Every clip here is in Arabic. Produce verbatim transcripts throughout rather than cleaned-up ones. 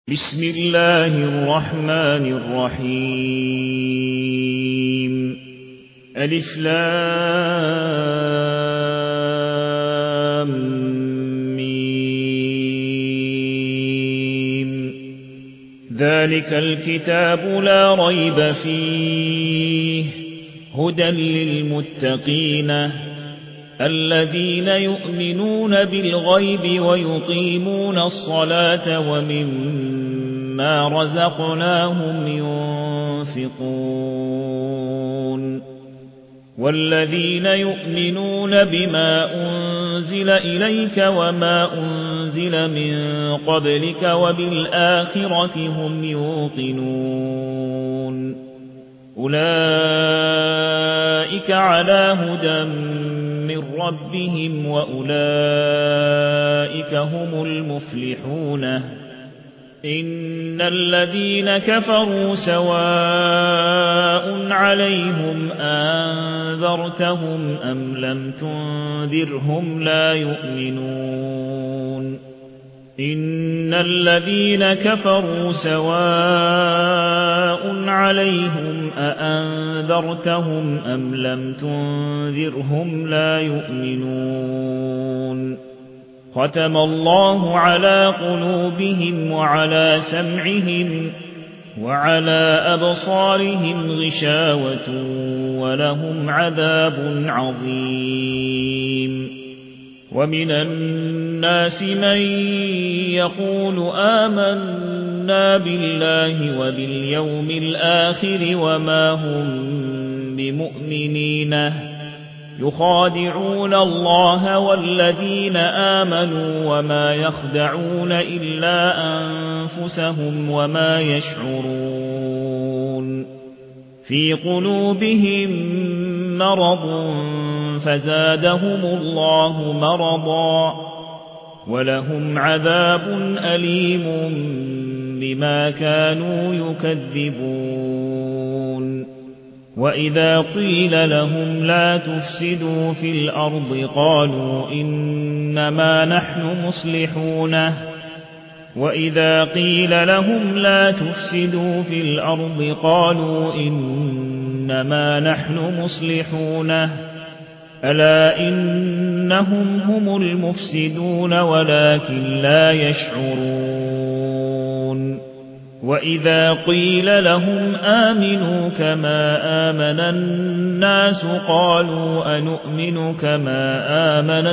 بسم الله الرحمن الرحيم ألف لام ميم ذلك الكتاب لا ريب فيه هدى للمتقين الذين يؤمنون بالغيب ويقيمون الصلاة ومما رزقناهم ينفقون والذين يؤمنون بما أنزل إليك وما أنزل من قبلك وبالآخرة هم يوقنون أولئك على هدى من ربهم وأولئك هم المفلحون إن الذين كفروا سواء عليهم أنذرتهم أم لم تنذرهم لا يؤمنون إن الذين كفروا سواء عليهم أأنذرتهم أم لم تنذرهم لا يؤمنون ختم الله على قلوبهم وعلى سمعهم وعلى أبصارهم غشاوة ولهم عذاب عظيم ومن الناس من يقول آمنا بالله وباليوم الآخر وما هم بمؤمنين يخادعون الله والذين آمنوا وما يخدعون إلا أنفسهم وما يشعرون في قلوبهم مرض فزادهم الله مرضا ولهم عذاب أليم بما كانوا يكذبون وإذا قيل لهم لا تفسدوا في الأرض قالوا إنما نحن مصلحون وإذا قيل لهم لا تفسدوا في الأرض قالوا إنما نحن مصلحون ألا إنهم هم المفسدون ولكن لا يشعرون وإذا قيل لهم آمنوا كما آمن الناس قالوا أنؤمن كما آمن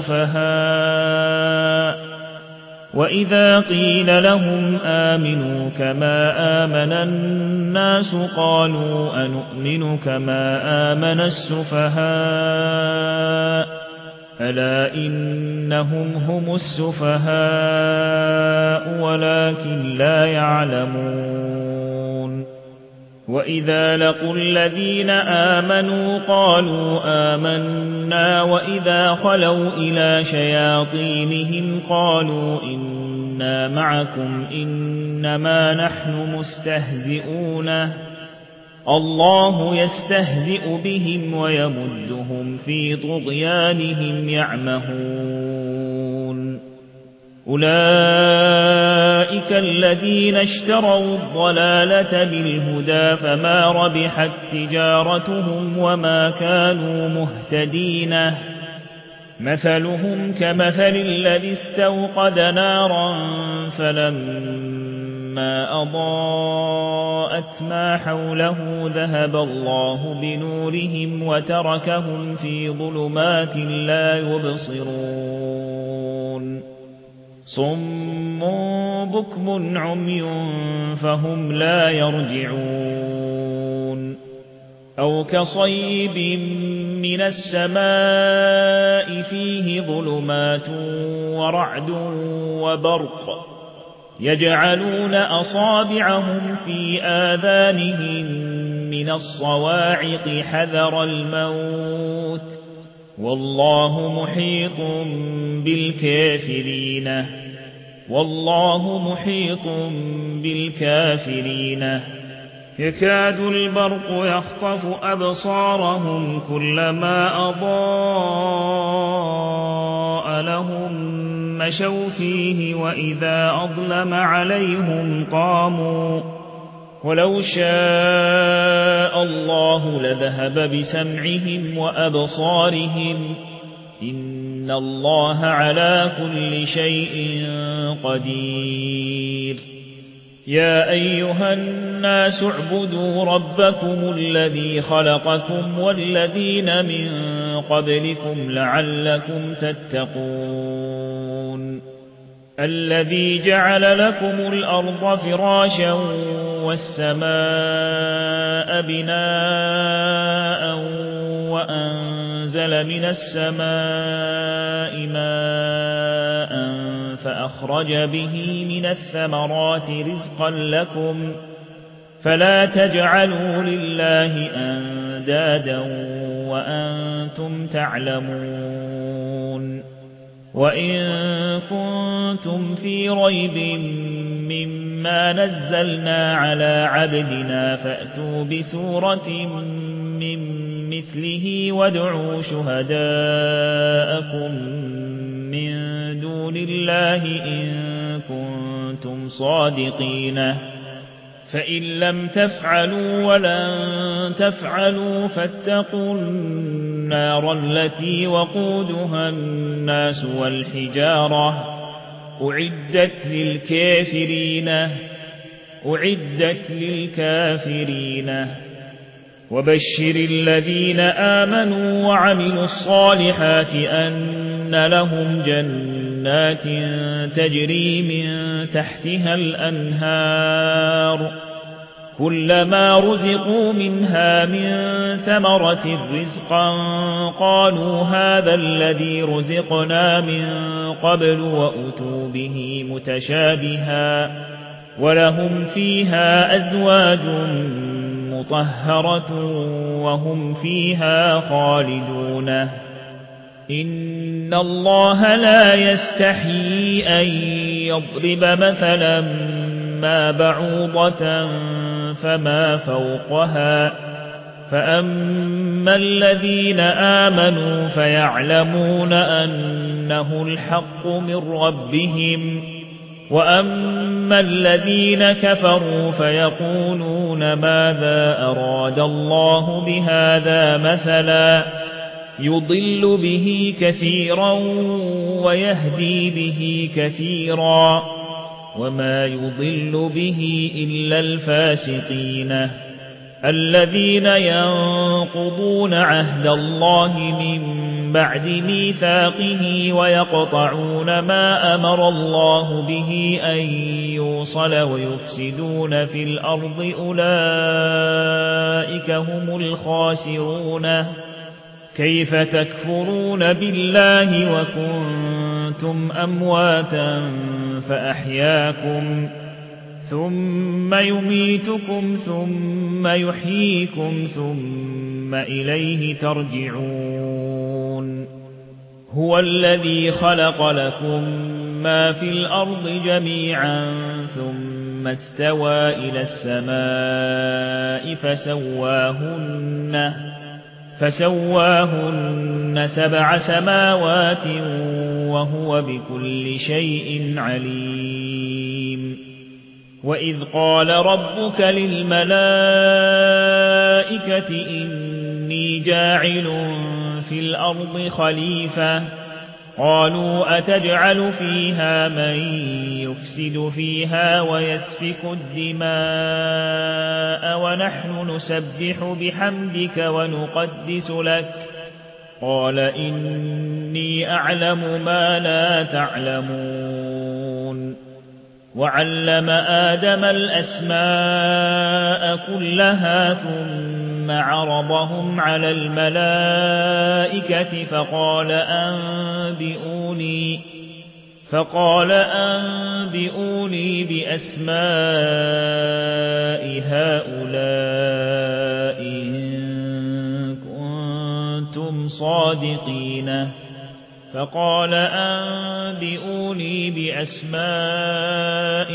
السفهاء وإذا قيل لهم آمنوا كما آمن الناس قالوا أنؤمن كما آمن السفهاء ألا إنهم هم السفهاء ولكن لا يعلمون وإذا لقوا الذين آمنوا قالوا آمنا وإذا خلوا إلى شياطينهم قالوا إنا معكم إنما نحن مستهزئون الله يستهزئ بهم ويمدهم في طغيانهم يعمهون أولئك الذين اشتروا الضلالة بالهدى فما ربحت تجارتهم وما كانوا مهتدين مثلهم كمثل الذي استوقد نارا فلما أضاءت ما حوله ذهب الله بنورهم وتركهم في ظلمات لا يبصرون صم بكم عمي فهم لا يرجعون أو كصيب من السماء فيه ظلمات ورعد وبرق يجعلون أصابعهم في آذانهم من الصواعق حذر الموت والله محيط بالكافرين والله محيط بالكافرين يكاد البرق يخطف أبصارهم كلما أضاء لهم مشوا فيه وإذا أظلم عليهم قاموا ولو شاء الله لذهب بسمعهم وأبصارهم إن الله على كل شيء قدير يا أيها الناس اعبدوا ربكم الذي خلقكم والذين من قبلكم لعلكم تتقون الذي جعل لكم الأرض فراشا والسماء بناء وأنزل من السماء ماء فأخرج به من الثمرات رزقا لكم فلا تجعلوا لله أندادا وأنتم تعلمون وإن كنتم في ريب مما نزلنا على عبدنا فأتوا بسورة من مثله وادعوا شهداءكم من دون الله إن كنتم صادقين فإن لم تفعلوا ولن تفعلوا فاتقوا النار التي وقودها الناس والحجارة أعدت للكافرين أعدت للكافرين وبشر الذين آمنوا وعملوا الصالحات أن لهم جنات تجري من تحتها الأنهار كلما رزقوا منها من ثمرة رزقا قالوا هذا الذي رزقنا من قبل وأتوا به متشابها ولهم فيها أزواج مطهرة وهم فيها خالدون إن الله لا يستحيي أن يضرب مثلا ما بعوضة فما فوقها فأما الذين آمنوا فيعلمون أنه الحق من ربهم وأما الذين كفروا فيقولون ماذا أراد الله بهذا مثلا يضل به كثيرا ويهدي به كثيرا وما يضل به إلا الفاسقين الذين ينقضون عهد الله من بعد ميثاقه ويقطعون ما أمر الله به أن يوصل ويفسدون في الأرض أولئك هم الخاسرون كيف تكفرون بالله وكنتم أمواتا فأحياكم ثم يميتكم ثم يحييكم ثم إليه ترجعون هو الذي خلق لكم ما في الأرض جميعا ثم استوى إلى السماء فسواهن فسواهن سبع سماوات وهو بكل شيء عليم وإذ قال ربك للملائكة إني جاعل في الأرض خليفة قالوا أتجعل فيها من يفسد فيها ويسفك الدماء ونحن نسبح بحمدك ونقدس لك قال إني أعلم ما لا تعلمون وعلم آدم الأسماء كلها ثم عرضهم على الملائكة فقال أنبئوني فقال أنبئوني بأسماء هؤلاء إن كنتم صادقين فقال أنبئوني بأسماء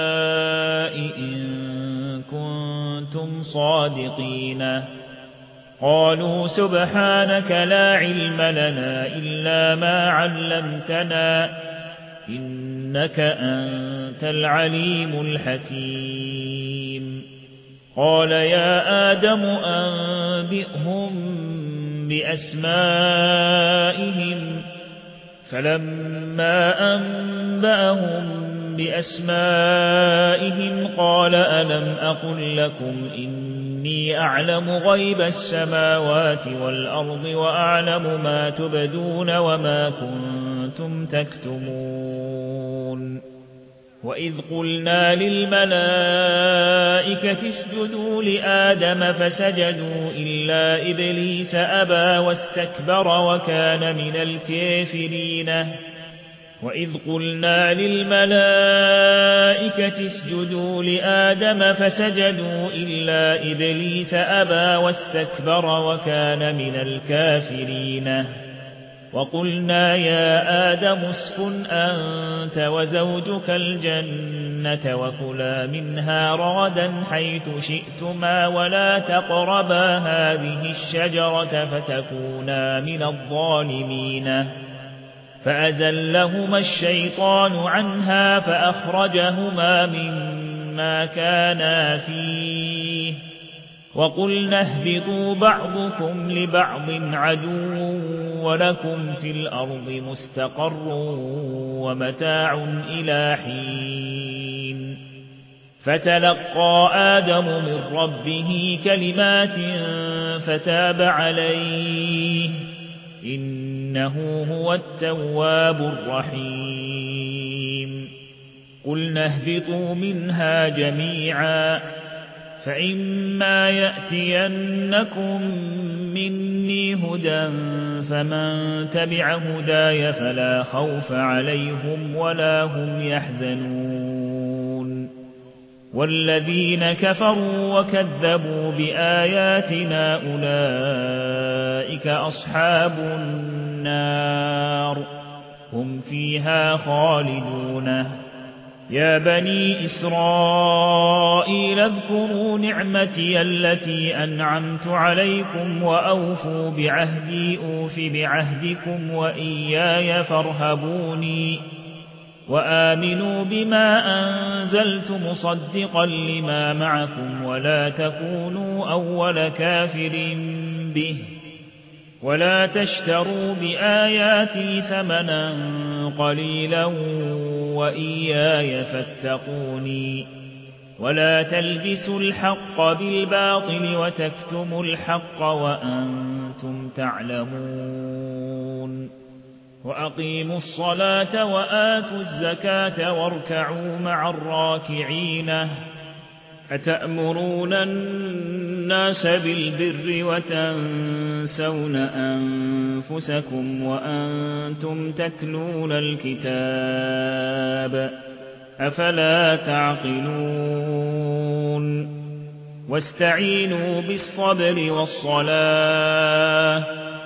هؤلاء إن كنتم صادقين قالوا سبحانك لا علم لنا إلا ما علمتنا إنك أنت العليم الحكيم قال يا آدم أنبئهم بأسمائهم فلما أنبأهم بأسمائهم قال ألم أقل لكم إني أعلم غيب السماوات والأرض وأعلم ما تبدون وما كنتم تكتمون وإذ قلنا للملائكة اسجدوا لآدم فسجدوا إلا إبليس أبى واستكبر وكان من الكافرين وإذ قلنا للملائكة اسجدوا لآدم فسجدوا إلا إبليس أبى واستكبر وكان من الكافرين وقلنا يا آدم اسكن أنت وزوجك الجنة وكلا منها رغدا حيث شئتما ولا تقربا هذه الشجرة فتكونا من الظالمين فأزلهما الشيطان عنها فأخرجهما مما كانا فيه وقلنا اهبطوا بعضكم لبعض عدو ولكم في الأرض مستقر ومتاع إلى حين فتلقى آدم من ربه كلمات فتاب عليه إنه هو التواب الرحيم قلنا اهبطوا منها جميعا فإما يأتينكم مني هدى فمن تبع هداي فلا خوف عليهم ولا هم يحزنون والذين كفروا وكذبوا بآياتنا أولئك أصحاب النار هم فيها خالدون يا بني إسرائيل اذكروا نعمتي التي أنعمت عليكم وأوفوا بعهدي أوف بعهدكم وإياي فارهبوني وآمنوا بما أنزلت مصدقا لما معكم ولا تكونوا أول كافر به ولا تشتروا بآياتي ثمنا قليلا وإياي فاتقوني ولا تلبسوا الحق بالباطل وتكتموا الحق وأنتم تعلمون وأقيموا الصلاة وآتوا الزكاة واركعوا مع الراكعين أتأمرون الناس بالبر وتنسون أنفسكم وأنتم تتلون الكتاب أفلا تعقلون واستعينوا بالصبر والصلاة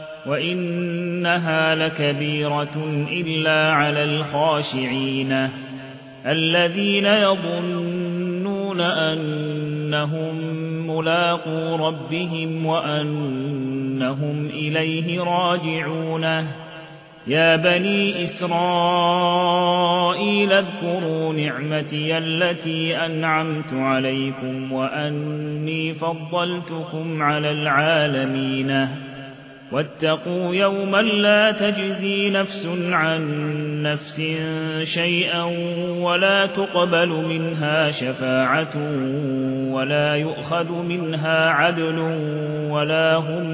وإنها لكبيرة إلا على الخاشعين الذين يظنون أنهم ملاقو ربهم وأنهم إليه راجعون يا بني إسرائيل اذكروا نعمتي التي أنعمت عليكم وأني فضلتكم على العالمين واتقوا يوما لا تجزي نفس عن نفس شيئا ولا تقبل منها شفاعة ولا يؤخذ منها عدل ولا هم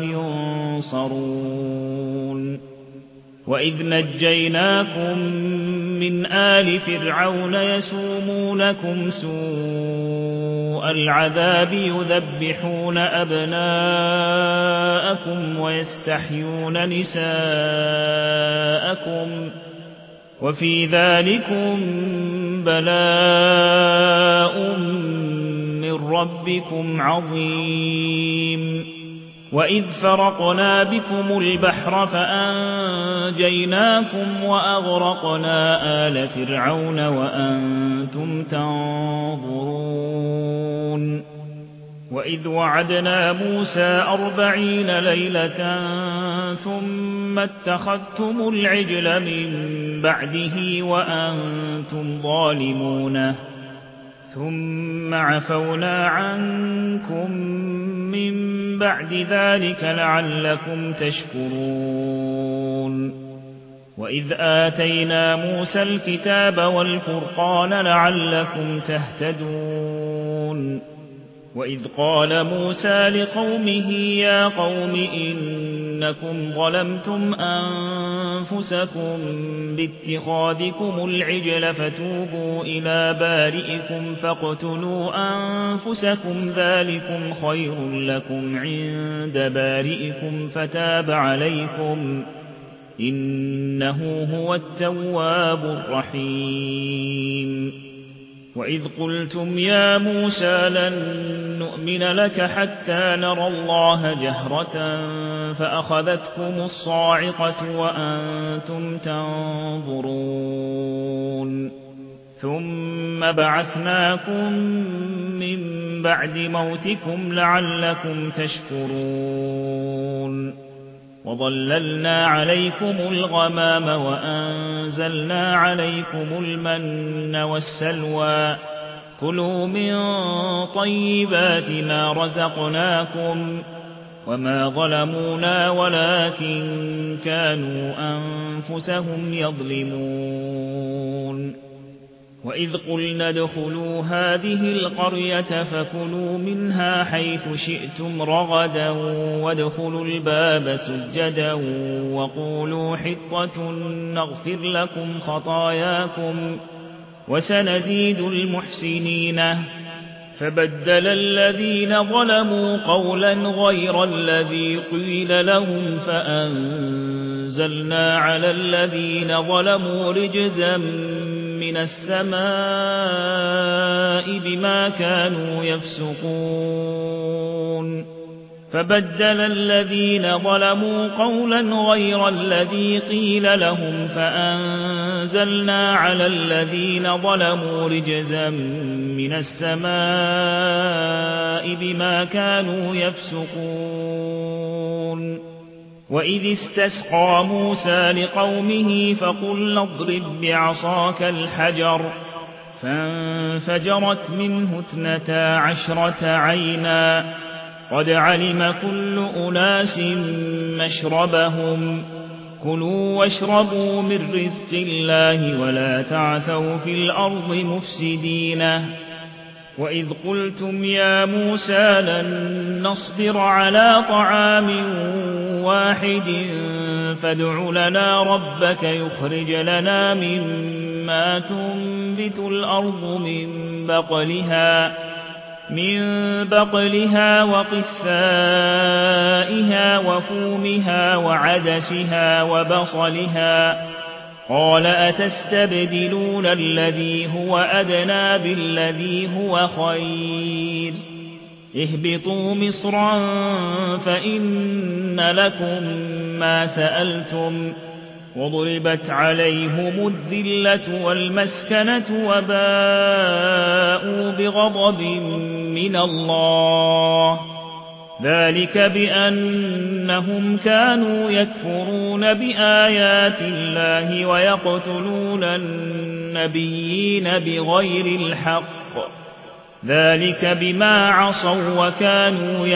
ينصرون وإذ نجيناكم من آل فرعون يسومونكم سوء العذاب يذبحون أبناءكم ويستحيون نساءكم وفي ذلكم بلاء من ربكم عظيم وإذ فرقنا بكم البحر فأنجيناكم وأغرقنا آل فرعون وأنتم تنظرون وإذ وعدنا موسى أربعين ليلة ثم اتخذتم العجل من بعده وأنتم ظالمون ثم عفونا عنكم من بعد ذلك لعلكم تشكرون وإذ آتينا موسى الكتاب والفرقان لعلكم تهتدون وإذ قال موسى لقومه يا قوم إنكم ظلمتم أنفسكم باتخاذكم العجل فتوبوا إلى بارئكم فاقتلوا أنفسكم ذلكم خير لكم عند بارئكم فتاب عليكم إنه هو التواب الرحيم وإذ قلتم يا موسى لن نؤمن لك حتى نرى الله جهرة فأخذتكم الصاعقة وأنتم تنظرون ثم بعثناكم من بعد موتكم لعلكم تشكرون وظللنا عليكم الغمام وأنزلنا عليكم المن والسلوى كلوا من طيبات ما رزقناكم وما ظلمونا ولكن كانوا أنفسهم يظلمون وإذ قلنا ادخلوا هذه القرية فكلوا منها حيث شئتم رغدا وادخلوا الباب سجدا وقولوا حطة نغفر لكم خطاياكم وسنزيد المحسنين فبدل الذين ظلموا قولا غير الذي قيل لهم فأنزلنا على الذين ظلموا رجزا من السماء بما كانوا يفسقون فبدل الذين ظلموا قولا غير الذي قيل لهم فأنزلنا على الذين ظلموا رجزا من السماء بما كانوا يفسقون وإذ استسقى موسى لقومه فقلنا اضرب بعصاك الحجر فانفجرت منه اثنتا عشرة عينا قد علم كل أناس مشربهم كلوا واشربوا من رزق الله ولا تعثوا في الأرض مفسدين وإذ قلتم يا موسى لن نصبر على طعام واحد فادع لنا ربك يخرج لنا مما تنبت الأرض من بقلها من بقلها وقثائها وفومها وعدسها وبصلها قال أتستبدلون الذي هو أدنى بالذي هو خير اهبطوا مصرا فإن لكم ما سألتم وضربت عليهم الذلة والمسكنة وباءوا بغضب من الله ذلك بأنهم كانوا يكفرون بآيات الله ويقتلون النبيين بغير الحق ذلك بما عصوا وكانوا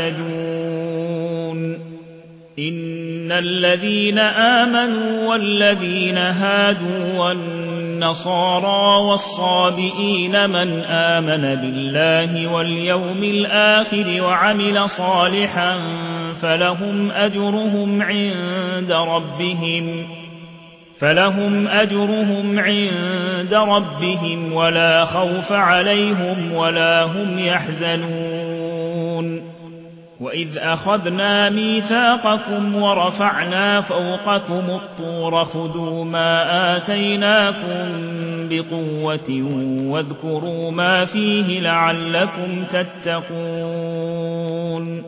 يعتدون إن الذين آمنوا والذين هادوا والنصارى والصابئين من آمن بالله واليوم الآخر وعمل صالحا فلهم أجرهم عند ربهم فلهم أجرهم عند ربهم ولا خوف عليهم ولا هم يحزنون وإذ أخذنا ميثاقكم ورفعنا فوقكم الطور خذوا ما آتيناكم بقوة واذكروا ما فيه لعلكم تتقون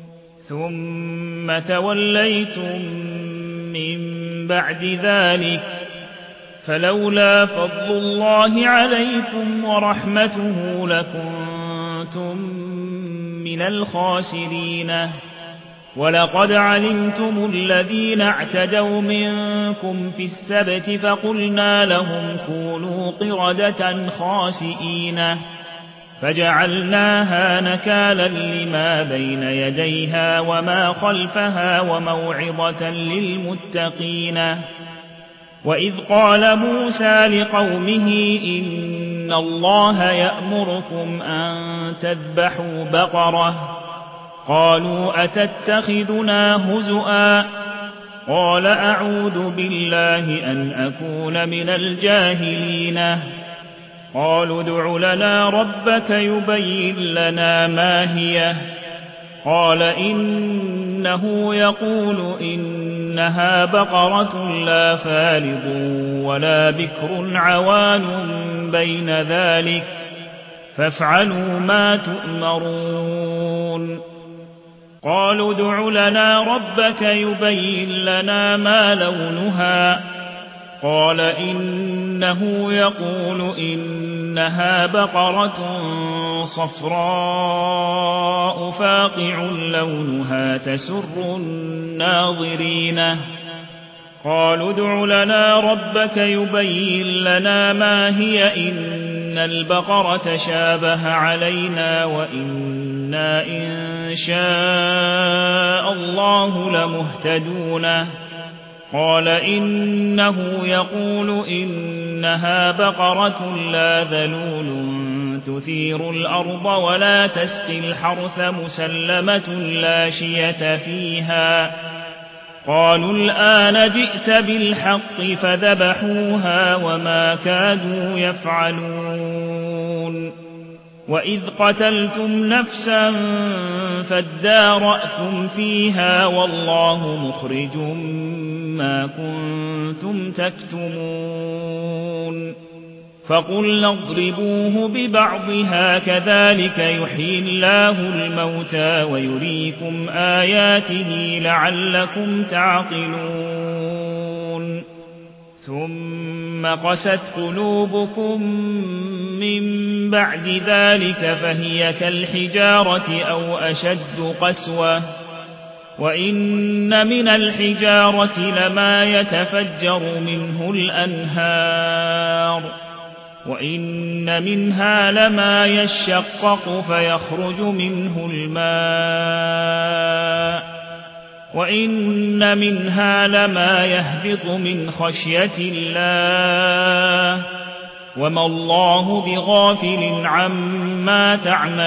ثم توليتم من بعد ذلك فلولا فضل الله عليكم ورحمته لكنتم من من الخاسرين ولقد علمتم الذين اعتدوا منكم في السبت فقلنا لهم كونوا قردة خاسئين فجعلناها نكالا لما بين يديها وما خلفها وموعظة للمتقين وإذ قال موسى لقومه إن الله يأمركم أن تذبحوا بقرة قالوا أتتخذنا هزؤا قال أعوذ بالله أن أكون من الجاهلين قالوا ادع لنا ربك يبين لنا ما هي قال إنه يقول إنها بقرة لا فارض ولا بكر عوان بين ذلك فافعلوا ما تؤمرون قالوا ادع لنا ربك يبين لنا ما لونها قال إنه يقول إنها بقرة صفراء فاقع لونها تسر الناظرين قالوا ادع لنا ربك يبين لنا ما هي إن البقرة شابه علينا وإنا إن شاء الله لمهتدون قال إنه يقول إنها بقرة لا ذلول تثير الأرض ولا تسقي الحرث مسلمة لا شية فيها قالوا الآن جئت بالحق فذبحوها وما كادوا يفعلون وإذ قتلتم نفسا فادارأتم فيها والله مخرج ما كنتم تكتمون فقلنا اضربوه ببعضها كذلك يحيي الله الموتى ويريكم آياته لعلكم تعقلون ثم قست قلوبكم من بعد ذلك فهي كالحجارة أو أشد قسوة وإن من الحجارة لما يتفجر منه الأنهار وإن منها لما يشقق فيخرج منه الماء وإن منها لما يهبط من خشية الله وما الله بغافل عما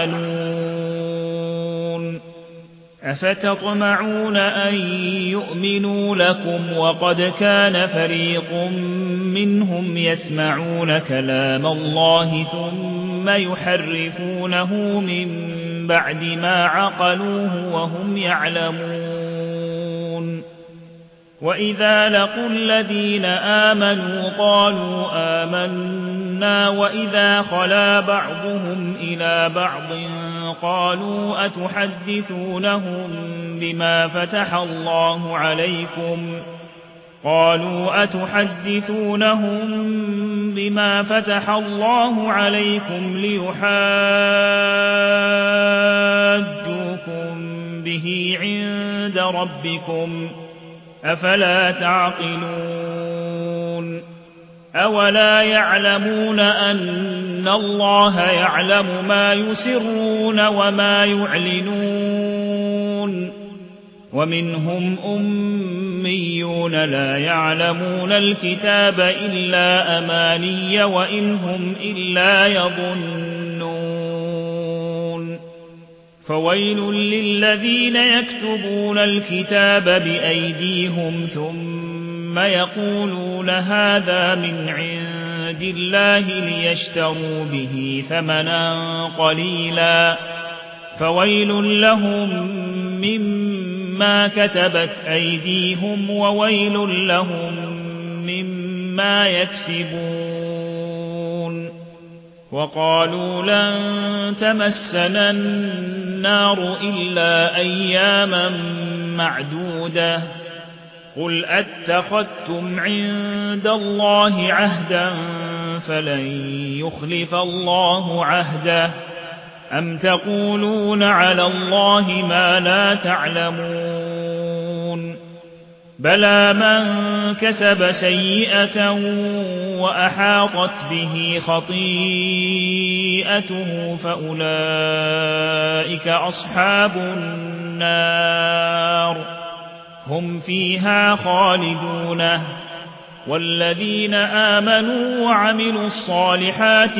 تعملون أفتطمعون أن يؤمنوا لكم وقد كان فريق منهم يسمعون كلام الله ثم يحرفونه من بعد ما عقلوه وهم يعلمون وإذا لقوا الذين آمنوا قالوا آمنا وإذا خلا بعضهم إلى بعض قالوا أتحدثونهم بما فتح الله عليكم قالوا أتحدثونهم بما فتح الله عليكم ليحاجوكم به عند ربكم أفلا تعقلون أولا يعلمون أن الله يعلم ما يسرون وما يعلنون ومنهم أميون لا يعلمون الكتاب إلا أماني وإنهم إلا يظنون فويل للذين يكتبون الكتاب بأيديهم ثم يقولون هذا من عند الله ليشتروا به ثمنا قليلا فويل لهم مما كتبت أيديهم وويل لهم مما يكسبون وقالوا لن تمسنا النار إلا أياما معدودة قل أتخذتم عند الله عهدا فلن يخلف الله عهده أم تقولون على الله ما لا تعلمون بلى من كسب سيئة وأحاطت به خطيئته فأولئك أصحاب النار هم فيها خالدون والذين آمنوا وعملوا الصالحات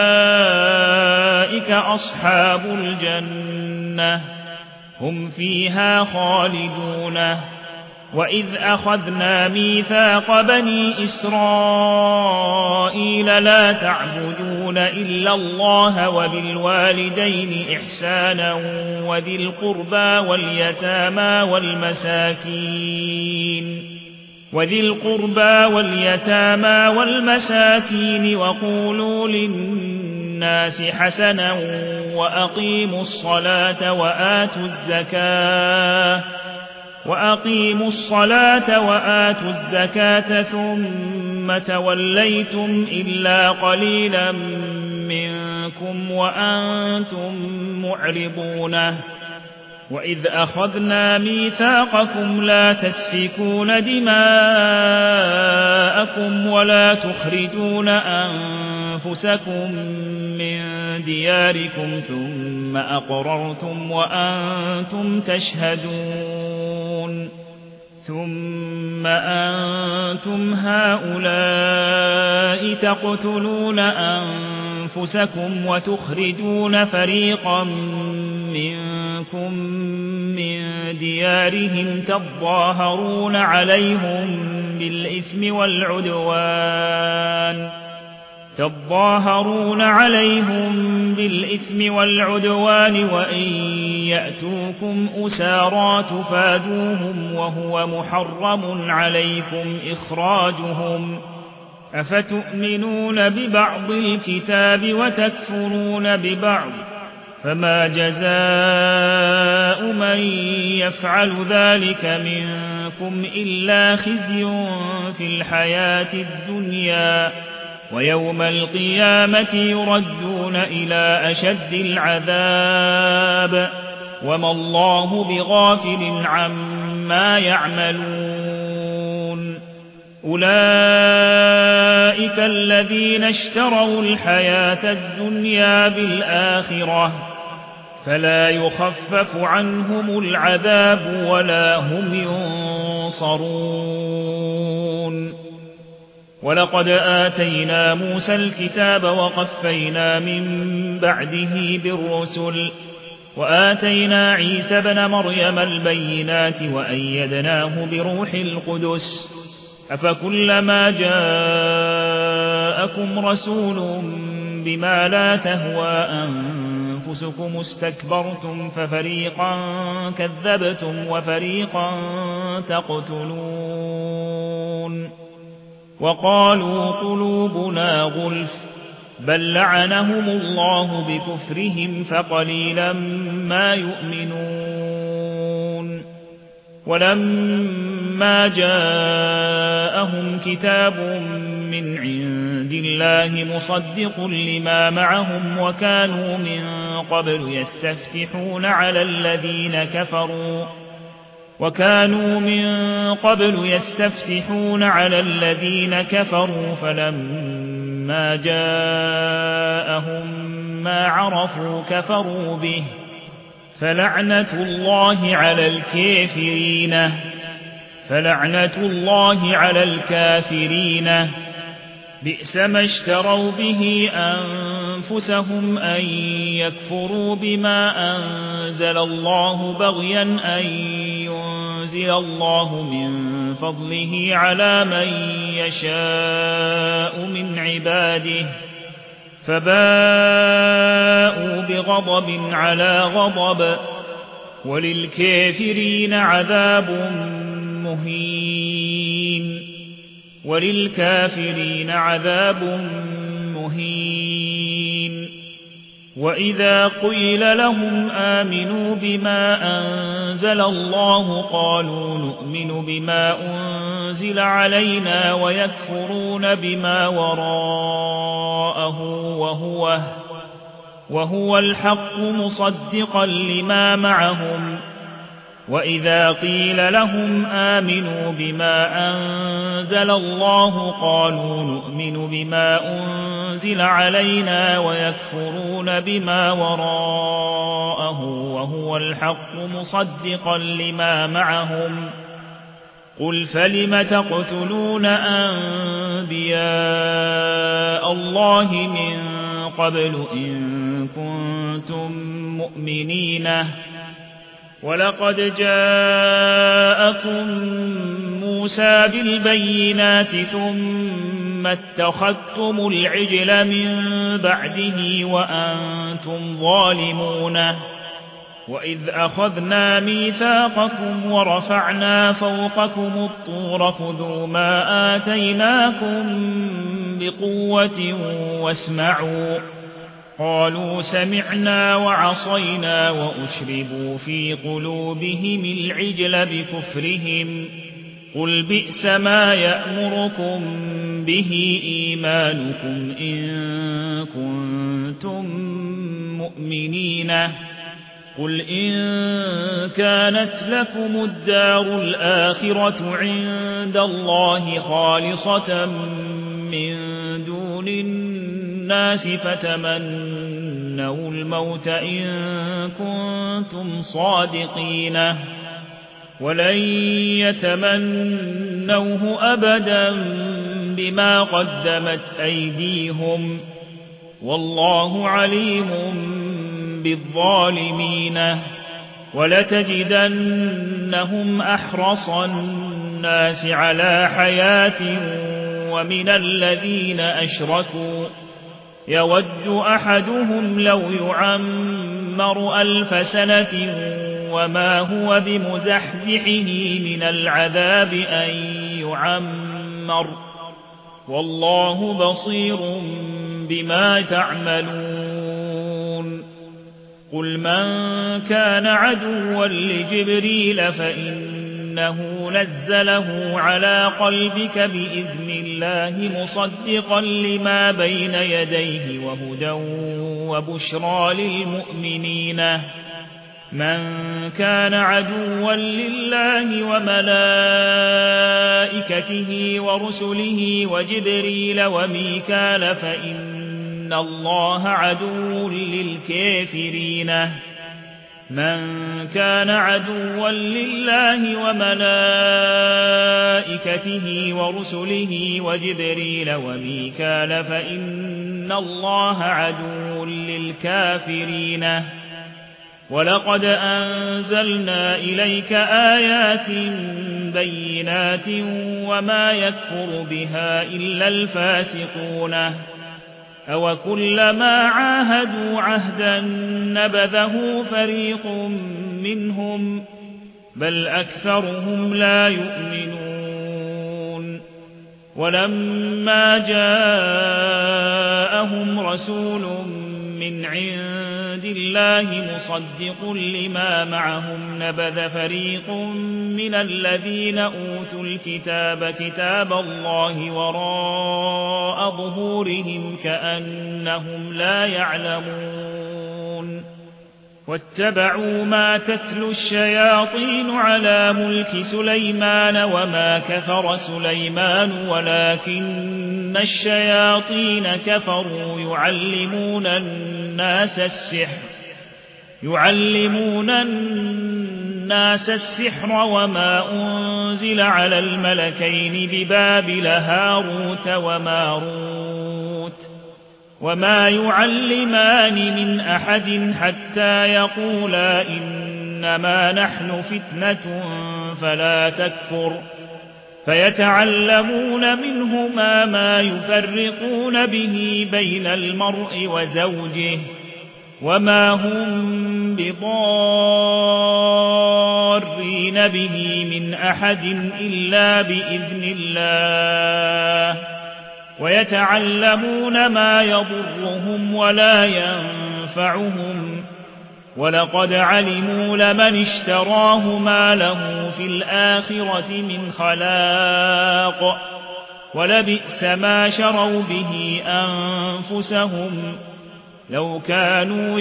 أولئك أصحاب الجنة هم فيها خالدون وإذ أخذنا ميثاق بني إسرائيل لا تعبدون إلا الله وبالوالدين إحسانا وذي القربى واليتامى والمساكين وذي القربى واليتامى والمساكين وقولوا للناس حسنا وأقيموا الصلاة وآتوا الزكاة وأقيموا الصلاة وآتوا الزكاة ثم توليتم إلا قليلا منكم وأنتم معرضون وإذ أخذنا ميثاقكم لا تسفكون دماءكم ولا تخرجون أنفسكم من دياركم ثم أقررتم وأنتم تشهدون ثم أنتم هؤلاء تقتلون أنفسكم وتخرجون فريقا منكم من ديارهم تظاهرون عليهم بالإثم والعدوان تظاهرون عليهم بالإثم والعدوان وإن يأتوكم أسارى تفادوهم وهو محرم عليكم إخراجهم أفتؤمنون ببعض الكتاب وتكفرون ببعض فما جزاء من يفعل ذلك منكم إلا خزي في الحياة الدنيا ويوم القيامة يردون إلى أشد العذاب وما الله بغافل عما يعملون أولئك الذين اشتروا الحياة الدنيا بالآخرة فلا يخفف عنهم العذاب ولا هم ينصرون ولقد آتينا موسى الكتاب وقفينا من بعده بالرسل وآتينا عيسى ابن مريم البينات وأيدناه بروح القدس أفكلما جاءكم رسول بما لا تهوى أنفسكم استكبرتم ففريقا كذبتم وفريقا تقتلون وقالوا قلوبنا غلف بل لعنهم الله بكفرهم فقليلا ما يؤمنون ولما جاءهم كتاب من عند الله مصدق لما معهم وكانوا من قبل يستفتحون على الذين كفروا وكانوا من قبل يستفتحون على الذين كفروا فلما جاءهم ما عرفوا كفروا به فلعنة الله على الكافرين فلعنة الله على الكافرين بئس ما اشتروا به أنفسهم أن يكفروا بما أنزل الله بغيا أن ينزل الله من فضله على من يشاء من عباده فباءوا بغضب على غضب وللكافرين عذاب مهين وللكافرين عذاب مهين وإذا قيل لهم آمنوا بما أنزل الله قالوا نؤمن بما أنزل علينا ويكفرون بما وراءه وهو وهو الحق مصدقا لما معهم. وإذا قيل لهم آمنوا بما أنزل الله قالوا نؤمن بما أنزل علينا ويكفرون بما وراءه وهو الحق مصدقا لما معهم. قل فلم تقتلون أنبياء الله من قبل إن كنتم مؤمنين ولقد جاءكم موسى بالبينات ثم اتخذتم العجل من بعده وأنتم ظالمون. وإذ أخذنا ميثاقكم ورفعنا فوقكم الطور خذوا ما آتيناكم بقوة واسمعوا قالوا سمعنا وعصينا وأشربوا في قلوبهم العجل بكفرهم. قل بئس ما يأمركم به إيمانكم إن كنتم مؤمنين. قل إن كانت لكم الدار الآخرة عند الله خالصة من دون الناس فتمنوا الموت إن كنتم صادقين ولن يتمنوه أبدا بما قدمت أيديهم والله عليم بالظالمين. ولتجدنهم أحرص الناس على حياة ومن الذين أشركوا يود أحدهم لو يعمر ألف سنة وما هو بمزحزحه من العذاب أن يعمر والله بصير بما تعملون. قل من كان عدوا لجبريل فإنه نزله على قلبك بإذن الله مصدقا لما بين يديه وهدى وبشرى للمؤمنين. من كان عدوا لله وملائكته ورسله وجبريل وميكال فإن الله عدو للكافرين. من كان عدوا لله وملائكته ورسله وجبريل وميكال فإن الله عدو للكافرين. ولقد أنزلنا إليك آيات بينات وما يكفر بها إلا الفاسقون. أو كلما عاهدوا عهدا نبذه فريق منهم بل أكثرهم لا يؤمنون. ولما جاءهم رسول من عند الله مصدق لما معهم نبذ فريق من الذين أوتوا الكتاب كتاب الله وراء ظهورهم كأنهم لا يعلمون. واتبعوا ما تتلو الشياطين على ملك سليمان وما كفر سليمان ولكن الشياطين كفروا يعلمون الناس السحر يعلمون الناس السحر وما أنزل على الملكين ببابل هاروت وماروت وما يعلمان من أحد حتى يقولا إنما نحن فتنة فلا تكفر فيتعلمون منهما ما يفرقون به بين المرء وزوجه وما هم بضارين به من أحد إلا بإذن الله ويتعلمون ما يضرهم ولا ينفعهم ولقد علموا لمن اشتراه ما له في الآخرة من خلاق ولبئس ما شروا به أنفسهم لو كانوا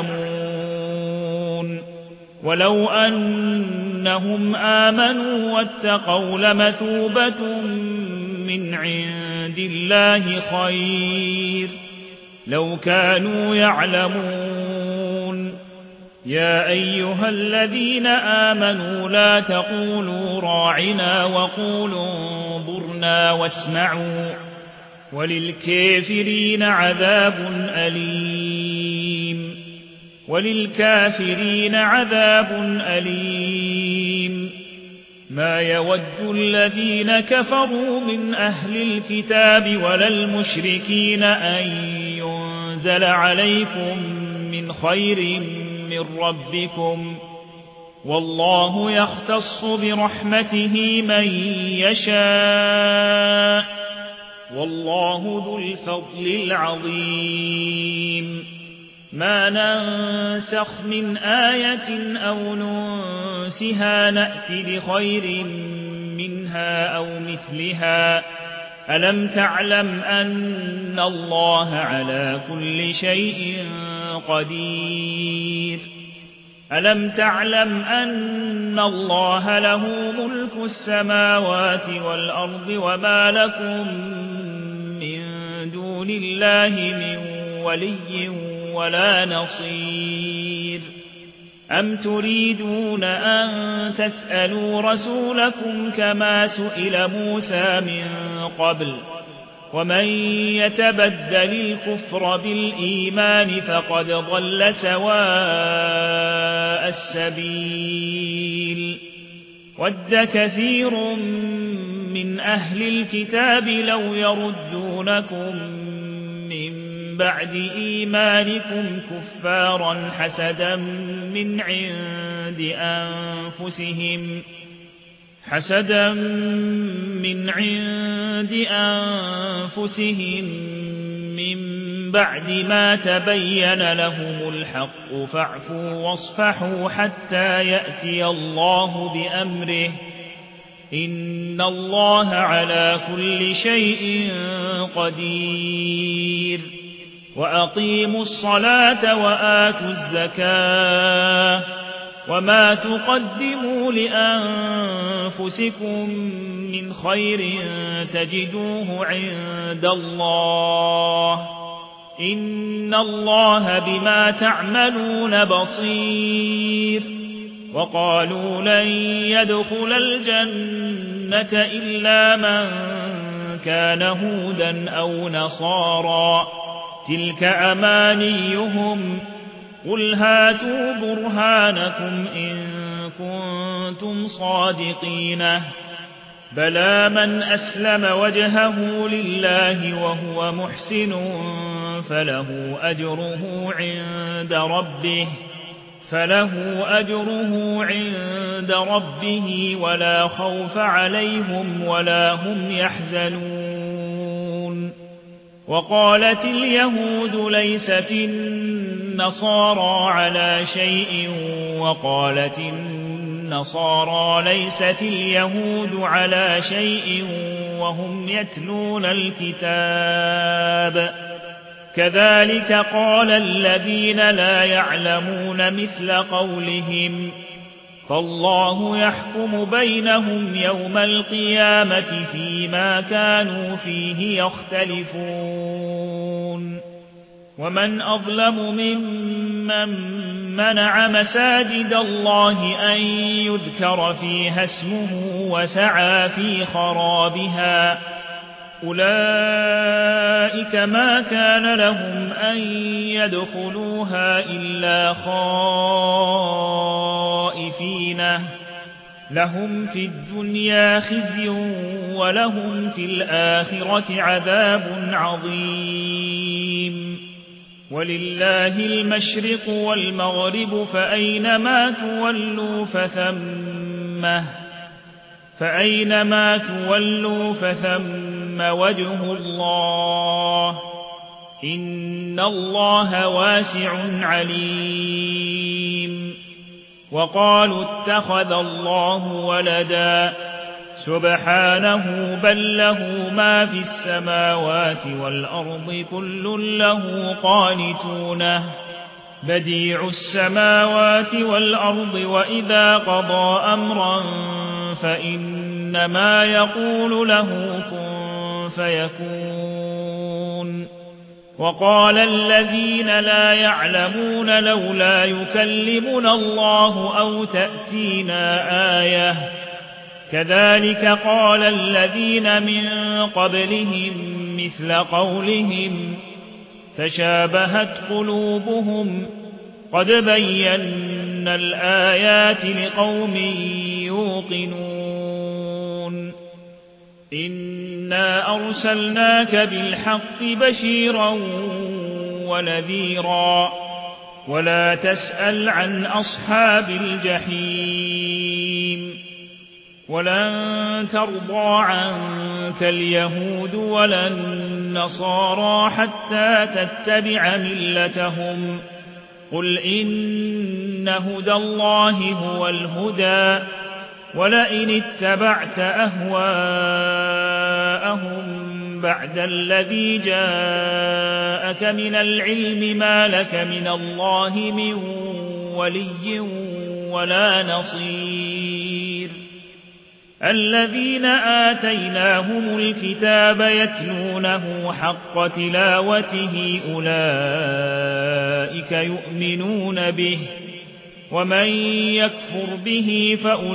يعلمون ولو أنهم آمنوا واتقوا لمثوبة من عند الله خير لو كانوا يعلمون يا أيها الذين آمنوا لا تقولوا راعنا وقولوا انظرنا واسمعوا وللكافرين عذاب أليم وللكافرين عذاب أليم ما يود الذين كفروا من أهل الكتاب ولا المشركين أن ينزل عليكم من خير من ربكم والله يختص برحمته من يشاء والله ذو الفضل العظيم ما ننسخ من آية أو ننسها نأت بخير منها أو مثلها ألم تعلم أن الله على كل شيء قدير ألم تعلم أن الله له ملك السماوات والأرض وما لكم من دون الله من ولي ولا نصير أم تريدون أن تسألوا رسولكم كما سئل موسى من قبل ومن يتبدل الكفر بالإيمان فقد ضل سواء السبيل ود كثير من أهل الكتاب لو يردونكم من بعد إيمانكم كفارا حسدا من عند أنفسهم حسدا من عند أنفسهم من بعد ما تبين لهم الحق فاعفوا واصفحوا حتى يأتي الله بأمره إن الله على كل شيء قدير وأقيموا الصلاة وآتوا الزكاة وما تقدموا لأنفسكم من خير تجدوه عند الله إن الله بما تعملون بصير وقالوا لن يدخل الجنة إلا من كان هودا أو نصارى تلك أمانيهم قل هاتوا برهانكم إن كنتم صادقين بلى من أسلم وجهه لله وهو محسن فله أجره عند ربه فله أجره عند ربه ولا خوف عليهم ولا هم يحزنون وقالت اليهود ليست النصارى على شيء وقالت النصارى ليست اليهود على شيء وهم يتلون الكتاب كذلك قال الذين لا يعلمون مثل قولهم فالله يحكم بينهم يوم القيامة فيما كانوا فيه يختلفون ومن أظلم ممن منع مساجد الله أن يذكر فيها اسمه وسعى في خرابها أولئك ما كان لهم أن يدخلوها إلا خائفين لهم في الدنيا خزي ولهم في الآخرة عذاب عظيم ولله المشرق والمغرب فأينما تولوا فثمه فأينما تولوا فثم وجه الله إن الله واسع عليم وقالوا اتخذ الله ولدا سبحانه بل له ما في السماوات والأرض كل له قانتون بديع السماوات والأرض وإذا قضى أمرا فإنما يقول له كن فيكون وقال الذين لا يعلمون لولا يكلمنا الله أو تأتينا آية كذلك قال الذين من قبلهم مثل قولهم تشابهت قلوبهم قد بينا الآيات لقوم يوقنون إنا أرسلناك بالحق بشيرا ونذيرا ولا تسأل عن أصحاب الجحيم ولن ترضى عنك اليهود ولا النصارى حتى تتبع ملتهم قل إن هدى الله هو الهدى ولئن اتبعت أهواءهم بعد الذي جاءك من العلم ما لك من الله من ولي ولا نصير الذين آتيناهم الكتاب يتلونه حق تلاوته أولئك يؤمنون به ومن يكفر به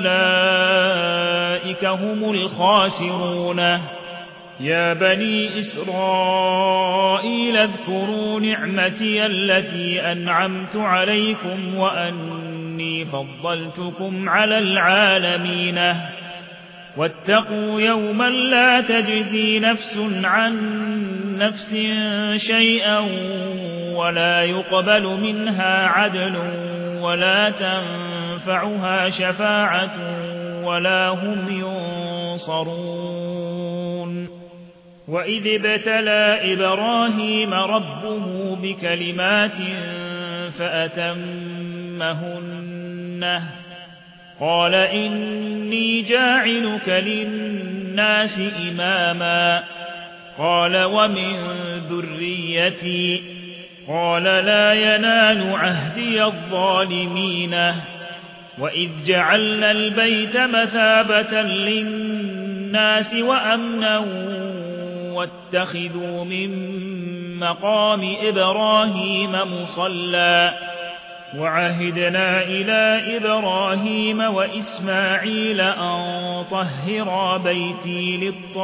فأولئك هم الخاسرون يا بني إسرائيل اذكروا نعمتي التي أنعمت عليكم وأني فضلتكم على العالمين واتقوا يوما لا تجزي نفس عن نفس شيئا ولا يقبل منها عدل ولا تنفعها شفاعة ولا هم ينصرون وإذ ابتلى إبراهيم ربه بكلمات فأتمهن قال إني جاعلك للناس إماما قال ومن ذريتي قال لا ينال عهدي الظالمين وإذ جعلنا البيت مثابة للناس وأمنا واتخذوا من مقام إبراهيم مصلى وعهدنا إلى إبراهيم وإسماعيل أن طهرا بيتي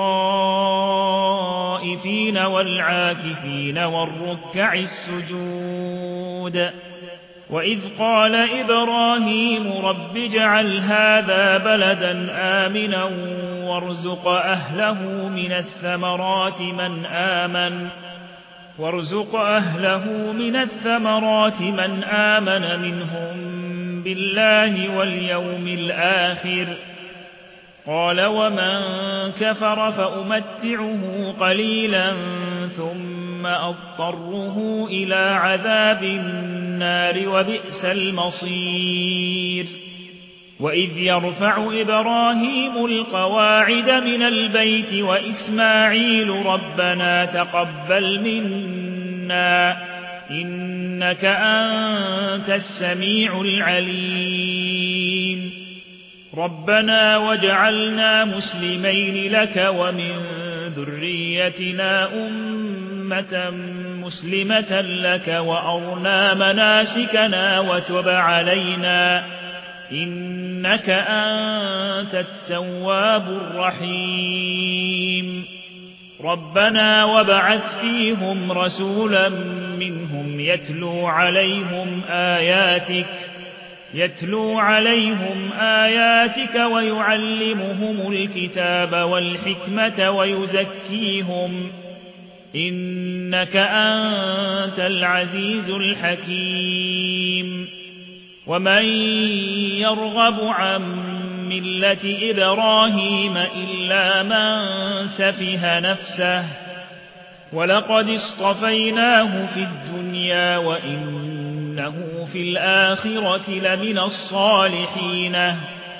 للطائفين والعاكفين والركع السجود وإذ قال إبراهيم رب اجعل هذا بلدا آمنا وارزق أهله من الثمرات من آمن وارزق أهله من الثمرات من آمن منهم بالله واليوم الآخر قال ومن كفر فأمتعه قليلا ثم أضطره إلى عذاب النار وبئس المصير وإذ يرفع إبراهيم القواعد من البيت وإسماعيل ربنا تقبل منا إنك أنت السميع العليم ربنا واجعلنا مسلمين لك ومن ذريتنا أمة مسلمة لك وأرنا مناسكنا وتب علينا إنك أنت التواب الرحيم ربنا وابعث فيهم رسولا منهم يتلو عليهم آياتك يتلو عليهم آياتك ويعلمهم الكتاب والحكمة ويزكيهم إنك أنت العزيز الحكيم ومن يرغب عن ملة إبراهيم إلا من سفه نفسه ولقد اصطفيناه في الدنيا وإنه في الآخرة لمن الصالحين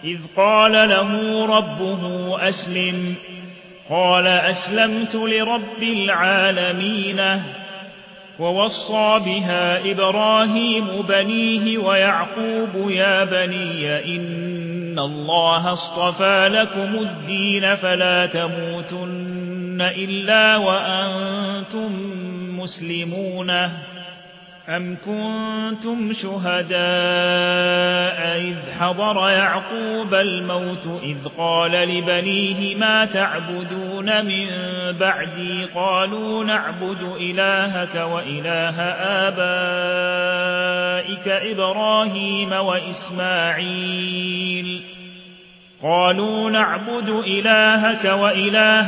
إذ قال له ربه أسلم قال أسلمت لرب العالمين ووصى بها إبراهيم بنيه ويعقوب يا بني إن الله اصطفى لكم الدين فلا تموتن إلا وأنتم مسلمون أم كنتم شهداء إذ حضر يعقوب الموت إذ قال لبنيه ما تعبدون من بعدي قالوا نعبد إلهك وإله آبائك إبراهيم وإسماعيل قالوا نعبد إلهك وإله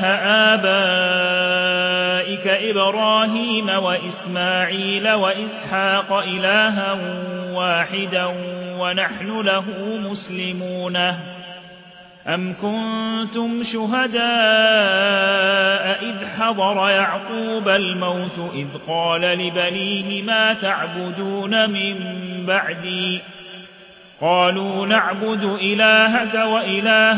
آبائك إبراهيم وإسماعيل وإسحاق إلها واحدا ونحن له مسلمون أم كنتم شهداء إذ حضر يعقوب الموت إذ قال لبنيه ما تعبدون من بعدي قالوا نعبد إلهك وإله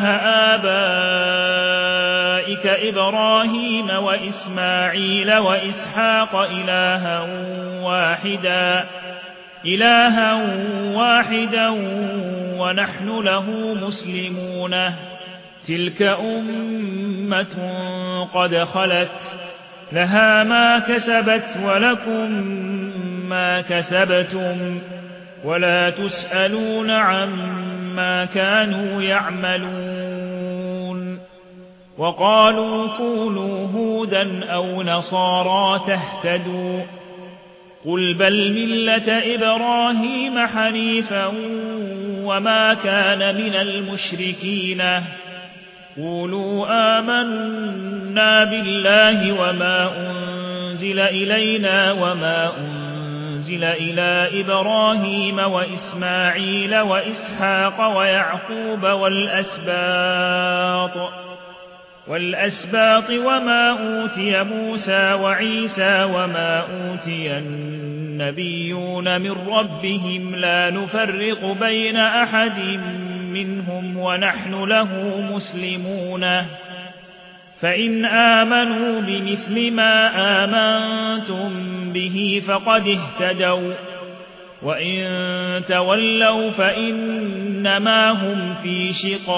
آبائك إبراهيم وإسماعيل وإسحاق إلها واحدا إلها واحدا ونحن له مسلمون تلك أمة قد خلت لها ما كسبت ولكم ما كسبتم ولا تسألون عما كانوا يعملون وقالوا كونوا هودا أو نصارى تهتدوا قل بل ملة إبراهيم حنيفا وما كان من المشركين قولوا آمنا بالله وما أنزل إلينا وما أنزل إلى إبراهيم وإسماعيل وإسحاق ويعقوب والأسباط والأسباط وما أوتي موسى وعيسى وما أوتي النبيون من ربهم لا نفرق بين أحد منهم ونحن له مسلمون فإن آمنوا بمثل ما آمنتم به فقد اهتدوا وإن تولوا فإنما هم في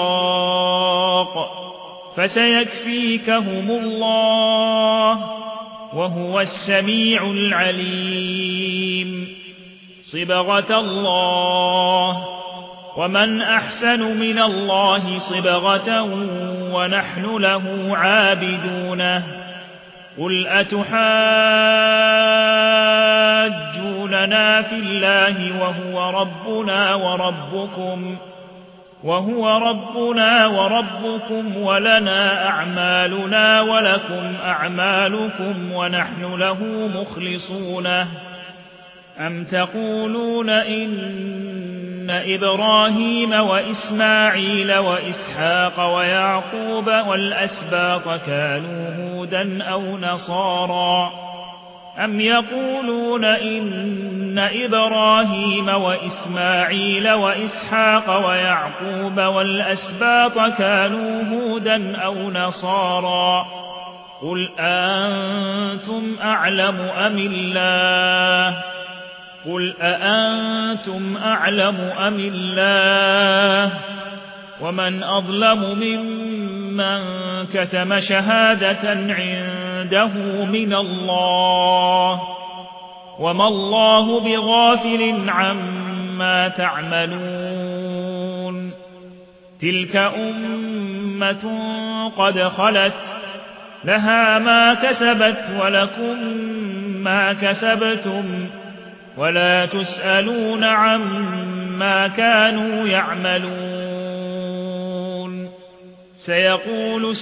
شقاق فسيكفيكهم الله وهو السميع العليم صبغة الله ومن أحسن من الله صبغة ونحن له عابدون قل أتحاجوننا في الله وهو ربنا وربكم وهو ربنا وربكم ولنا أعمالنا ولكم أعمالكم ونحن له مخلصون أم تقولون إن إبراهيم وإسماعيل وإسحاق ويعقوب والأسباط كانوا هودا أو نصارى أم يقولون إن إبراهيم وإسماعيل وإسحاق ويعقوب والأسباط كانوا هودا أو نصارى قل أأنتم أعلم أم الله قل أأنتم أعلم أم الله ومن أظلم ممن كتم شهادة عنده من الله وما الله بغافل عما تعملون تلك أمة قد خلت لها ما كسبت ولكم ما كسبتم ولا تسألون عما كانوا يعملون سيقول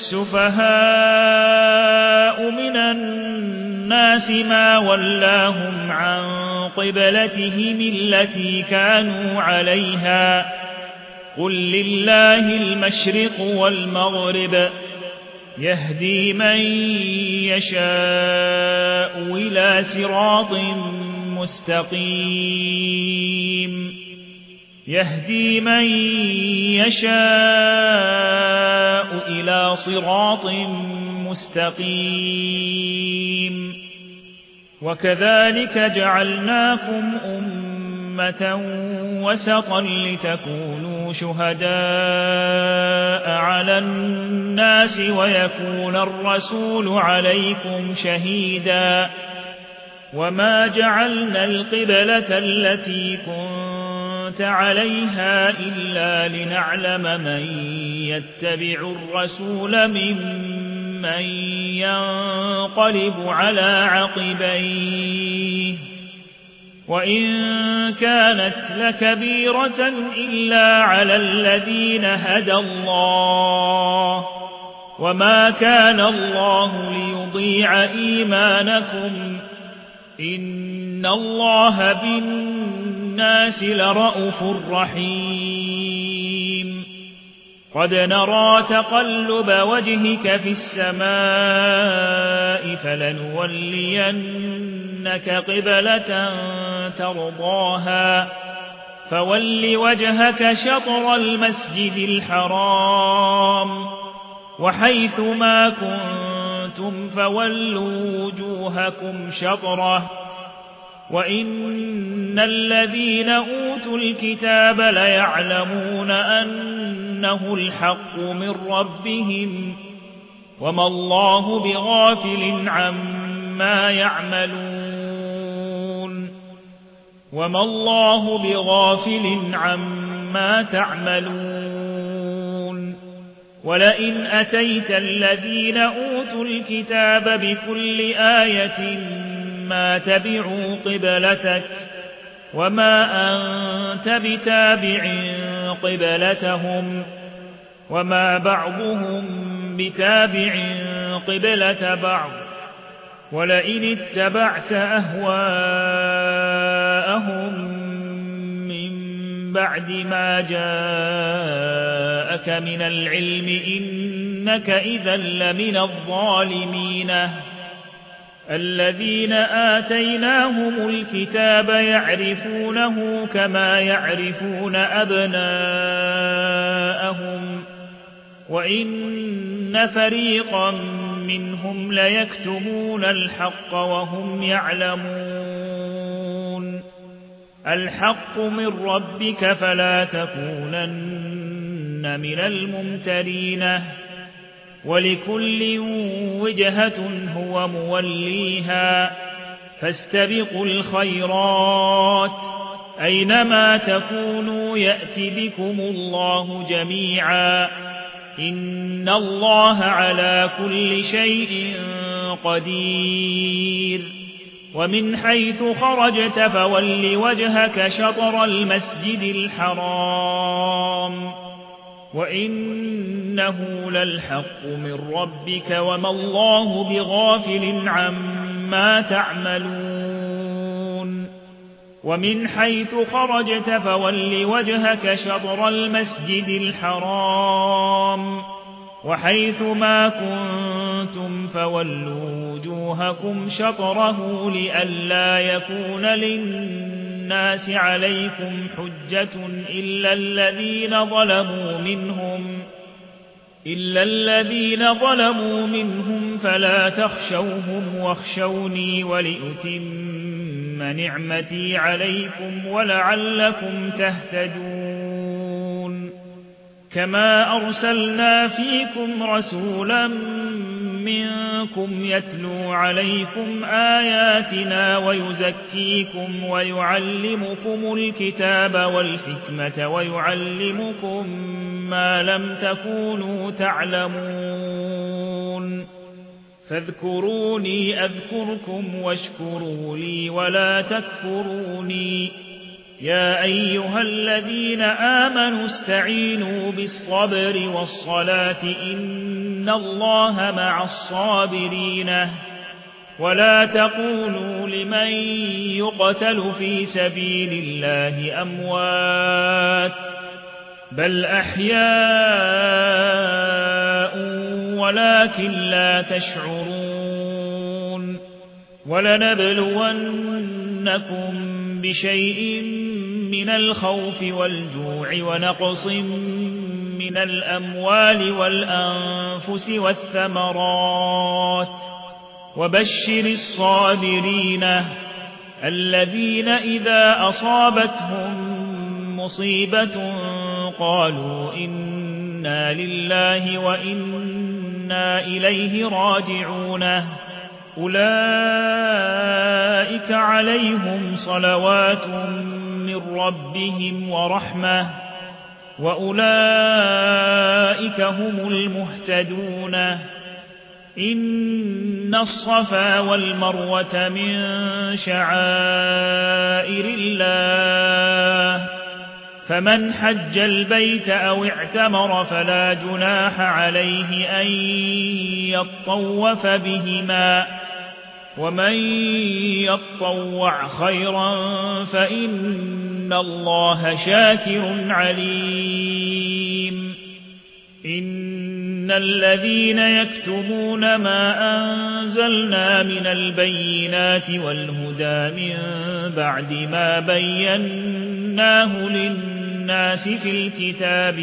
السفهاء من الناس ما ولاهم عن قبلتهم التي كانوا عليها قل لله المشرق والمغرب يهدي من يشاء إلى صراط مستقيم يهدي من يشاء إلى صراط مستقيم وكذلك جعلناكم أمة وسطا لتكونوا شهداء على الناس ويكون الرسول عليكم شهيدا وما جعلنا القبلة التي كنت عليها إلا لنعلم من يتبع الرسول ممن ينقلب على عقبيه وإن كانت لكبيرة إلا على الذين هدى الله وما كان الله ليضيع إيمانكم إن الله بالناس لرءوف رحيم قد نرى تقلب وجهك في السماء فلنولينك قبلة ترضاها فول وجهك شطر المسجد الحرام وحيث ما كنتم فولوا وجوهكم شطره وإن الذين أوتوا الكتاب ليعلمون أنه الحق من ربهم وما الله بغافل عما يعملون وما الله بغافل عما تعملون ولئن أتيت الذين أوتوا الكتاب بكل آية ما تبعوا قبلتك وما أنت بتابع قبلتهم وما بعضهم بتابع قبلة بعض ولئن اتبعت أهواءهم من بعد ما جاءك من العلم إنك إذا لمن الظالمين الذين آتيناهم الكتاب يعرفونه كما يعرفون أبناءهم وإن فريقا منهم ليكتمون الحق وهم يعلمون الحق من ربك فلا تكونن من الممترين ولكل وجهة هو موليها فاستبقوا الخيرات أينما تكونوا يأتي بكم الله جميعا إن الله على كل شيء قدير ومن حيث خرجت فول وجهك شطر المسجد الحرام وإنه للحق من ربك وما الله بغافل عما تعملون ومن حيث خرجت فول وجهك شطر المسجد الحرام وحيث ما كنتم فولوا وجوهكم شطره لئلا يكون للناس عليكم حجة إلا الذين ظلموا منهم إلا الذين ظلموا منهم فلا تخشوهم واخشوني ولأتم نعمتي عليكم ولعلكم تهتدون كما أرسلنا فيكم رسولا منكم يتلو عليكم آياتنا ويزكيكم ويعلمكم الكتاب والحكمة ويعلمكم ما لم تكونوا تعلمون فاذكروني أذكركم واشكروا لي ولا تكفروني يا أيها الذين آمنوا استعينوا بالصبر والصلاة إن الله مع الصابرين ولا تقولوا لمن يقتل في سبيل الله أموات بل أحياء ولكن لا تشعرون ولنبلونكم بشيء من الخوف والجوع ونقص من الأموال والأنفس والثمرات وبشر الصابرين الذين إذا أصابتهم مصيبة قالوا إنا لله وإنا إليه راجعون أولئك عليهم صلوات من ربهم ورحمة وأولئك هم المهتدون إن الصفا والمروة من شعائر الله فمن حج البيت أو اعتمر فلا جناح عليه أن يطوف بهما ومن يطوع خيرا فإن الله شاكر عليم إن الذين يكتمون ما أنزلنا من البينات والهدى من بعد ما بيناه للناس في الكتاب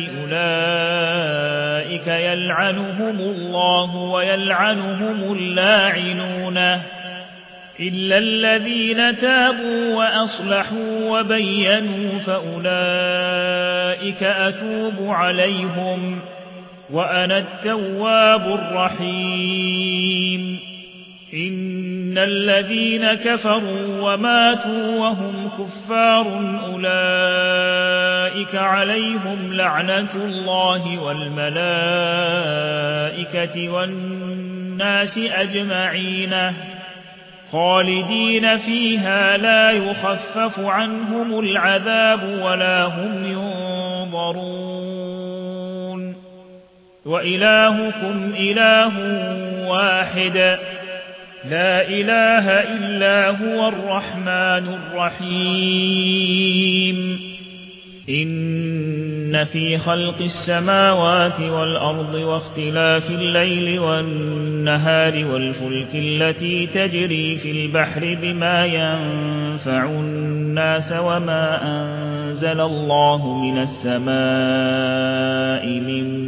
أولئك يلعنهم الله ويلعنهم اللاعنون إلا الذين تابوا وأصلحوا وبينوا فأولئك أتوب عليهم وأنا التواب الرحيم إن الذين كفروا وماتوا وهم كفار أولئك عليهم لعنة الله والملائكة والناس أجمعين خالدين فيها لا يخفف عنهم العذاب ولا هم ينظرون وإلهكم إله واحد لا إله إلا هو الرحمن الرحيم إن في خلق السماوات والأرض واختلاف الليل والنهار والفلك التي تجري في البحر بما ينفع الناس وما أنزل الله من السماء من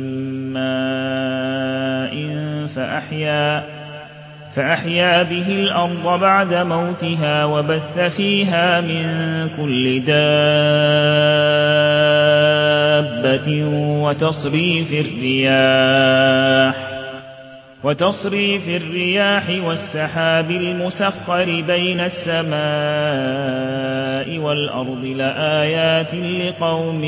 ماء فأحيا فأحيا به الأرض بعد موتها وبث فيها من كل دابة وتصريف الرياح وتصريف الرياح والسحاب المسخر بين السماء والأرض لآيات لقوم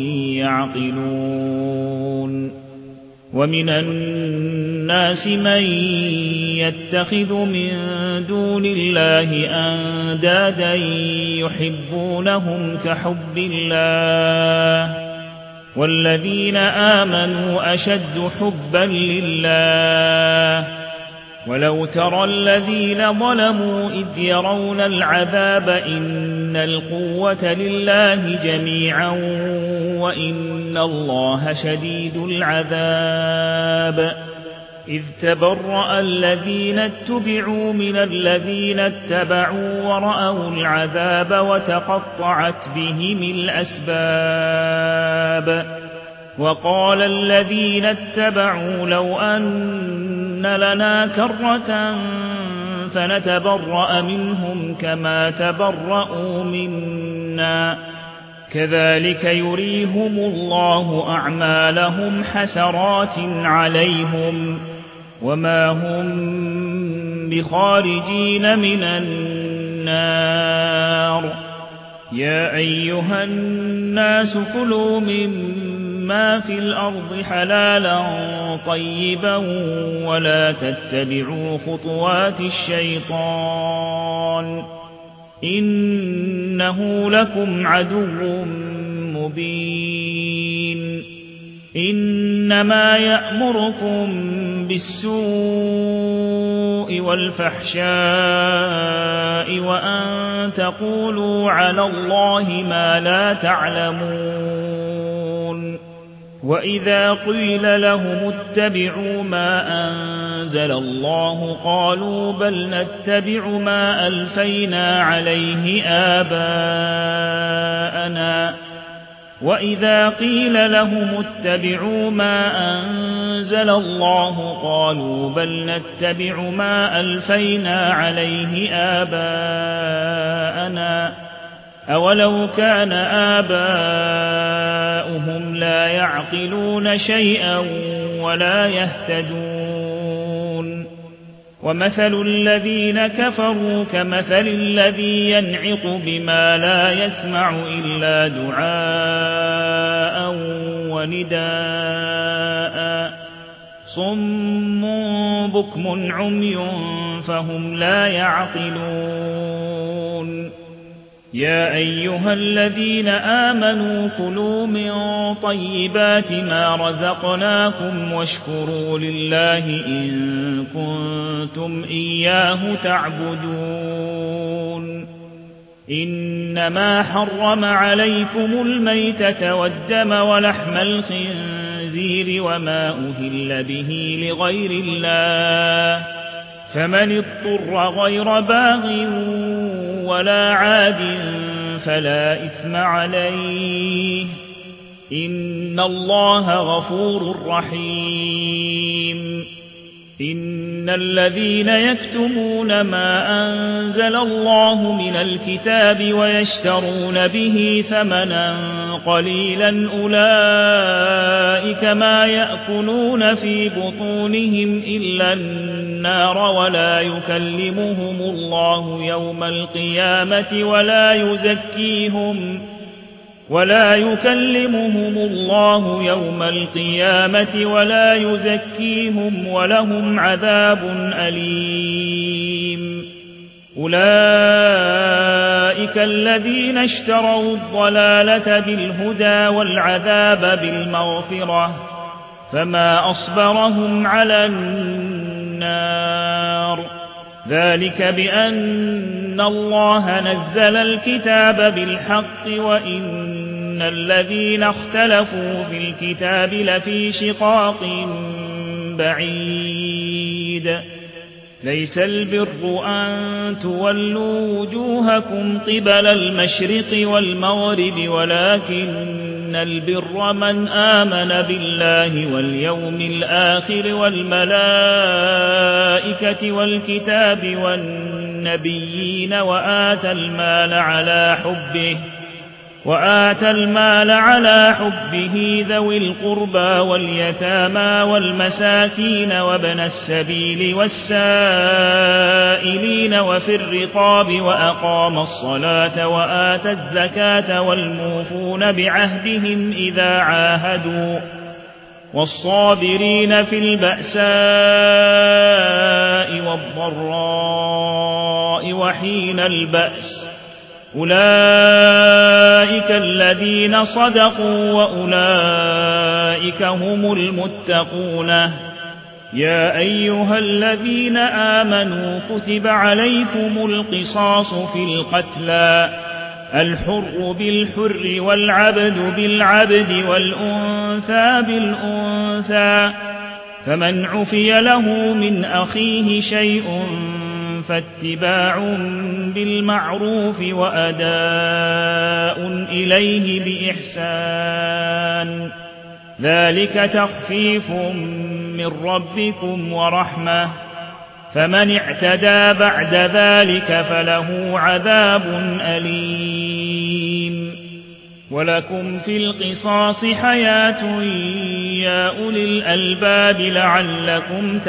يعقلون ومن الناس من يتخذ من دون الله أندادا يحبونهم كحب الله والذين آمنوا أشد حبا لله ولو ترى الذين ظلموا إذ يرون العذاب إن القوة لله جميعا وإن الله شديد العذاب إذ تبرأ الذين اتبعوا من الذين اتبعوا ورأوا العذاب وتقطعت بهم الأسباب وقال الذين اتبعوا لو أن لنا كرة فنتبرأ منهم كما تبرأوا منا كذلك يريهم الله أعمالهم حسرات عليهم وما هم بخارجين من النار يا أيها الناس كلوا مما في الأرض حلالا طيبا ولا تتبعوا خطوات الشيطان إنه لكم عدو مبين إنما يأمركم بالسوء والفحشاء وأن تقولوا على الله ما لا تعلمون وإذا قيل لهم اتبعوا ما أنزل الله قالوا بل نتبع ما ألفينا عليه آباءنا وإذا قيل لهم اتبعوا ما أنزل الله قالوا بل نتبع ما ألفينا عليه آباءنا أولو كان آباؤهم لا يعقلون شيئا ولا يهتدون ومثل الذين كفروا كمثل الذي ينعق بما لا يسمع إلا دعاء ونداء صم بكم عمي فهم لا يعقلون يا أيها الذين آمنوا كلوا من طيبات ما رزقناكم واشكروا لله إن كنتم إياه تعبدون إنما حرم عليكم الميتة والدم ولحم الخنزير وما أهل به لغير الله فمن اضطر غير باغ ولا عاد فلا إثم عليه إن الله غفور رحيم إن الذين يكتمون ما أنزل الله من الكتاب ويشترون به ثمنا قليلا أولئك ما يأكلون في بطونهم إلا النار ولا يكلمهم الله يوم القيامة ولا يزكيهم ولا يكلمهم الله يوم القيامة ولا يزكيهم ولهم عذاب أليم أولئك الذين اشتروا الضلالة بالهدى والعذاب بالمغفرة فما أصبرهم على النار ذلك بأن الله نزل الكتاب بالحق وإن الذين اختلفوا في الكتاب لفي شقاق بعيد ليس البر أن تولوا وجوهكم قبل المشرق والمغرب ولكن البر من آمن بالله واليوم الآخر والملائكة والكتاب والنبيين وآتى المال على حبه وآتى المال على حبه ذوي القربى واليتامى والمساكين وابن السبيل والسائلين وفي الرقاب وأقام الصلاة وآتى الزكاة والموفون بعهدهم إذا عاهدوا والصابرين في البأساء والضراء وحين البأس أولئك الذين صدقوا وأولئك هم المتقون يا أيها الذين آمنوا كتب عليكم القصاص في القتلى الحر بالحر والعبد بالعبد والأنثى بالأنثى فمن عفي له من أخيه شيء فاتباع بالمعروف وأداء إليه بإحسان ذلك تخفيف من ربكم ورحمة فمن اعتدى بعد ذلك فله عذاب أليم ولكم في القصاص حياة يا أولي الألباب لعلكم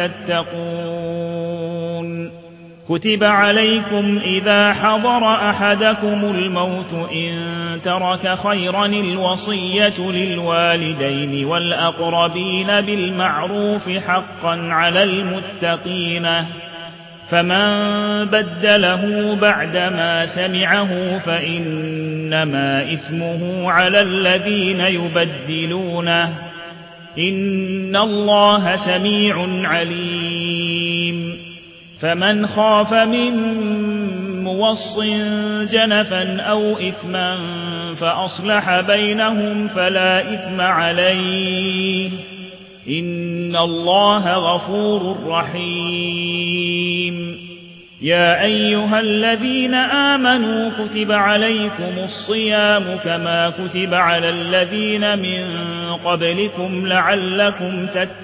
تتقون كتب عليكم إذا حضر أحدكم الموت إن ترك خيرا الوصية للوالدين والأقربين بالمعروف حقا على المتقين فمن بدله بعدما سمعه فإنما إثمه على الذين يبدلونه إن الله سميع عليم فمن خاف من موص جنفا أو إثما فأصلح بينهم فلا إثم عليه إن الله غفور رحيم يا أيها الذين آمنوا كتب عليكم الصيام كما كتب على الذين من قبلكم لعلكم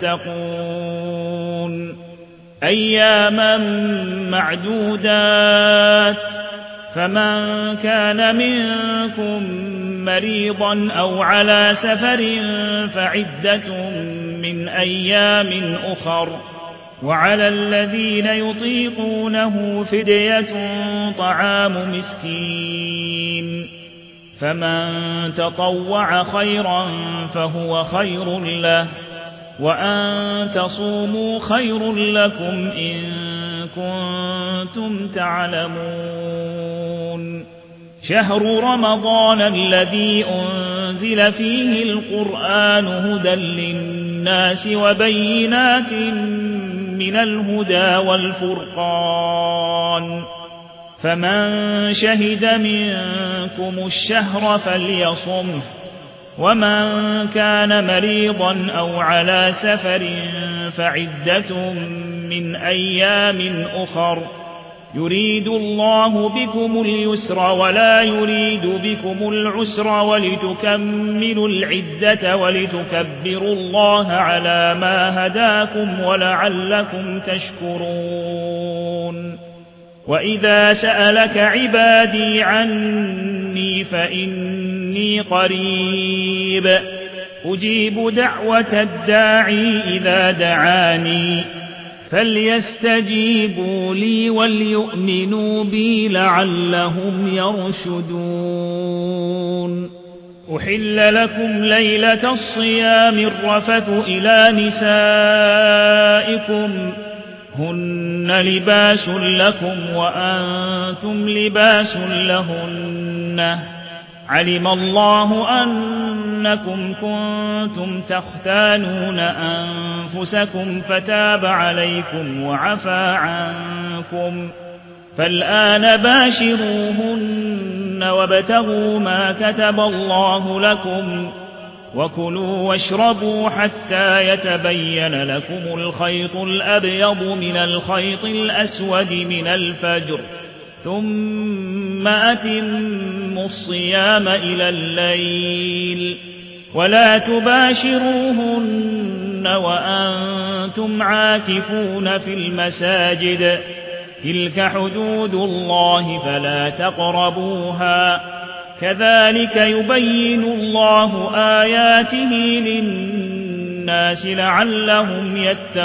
تتقون أياما معدودات فمن كان منكم مريضا أو على سفر فعدة من أيام أخر وعلى الذين يطيقونه فدية طعام مسكين فمن تطوع خيرا فهو خير له وأن تصوموا خير لكم إن كنتم تعلمون شهر رمضان الذي أنزل فيه القرآن هدى للناس وبينات من الهدى والفرقان فمن شهد منكم الشهر فليصمه ومن كان مريضا أو على سفر فعدة من أيام أخر يريد الله بكم اليسر ولا يريد بكم العسر ولتكملوا العدة ولتكبروا الله على ما هداكم ولعلكم تشكرون وإذا سألك عبادي عني فإني قريب أجيب دعوة الداعي إذا دعاني فليستجيبوا لي وليؤمنوا بي لعلهم يرشدون أحل لكم ليلة الصيام الرفث إلى نسائكم هن لباس لكم وأنتم لباس لهن علم الله أنكم كنتم تختانون أنفسكم فتاب عليكم وعفى عنكم فالآن باشروهن وابتغوا ما كتب الله لكم وكلوا واشربوا حتى يتبين لكم الخيط الأبيض من الخيط الأسود من الفجر ثم أتموا الصيام إلى الليل ولا تباشروهن وأنتم عاكفون في المساجد تلك حدود الله فلا تقربوها كذلك يبين الله آياته للناس لعلهم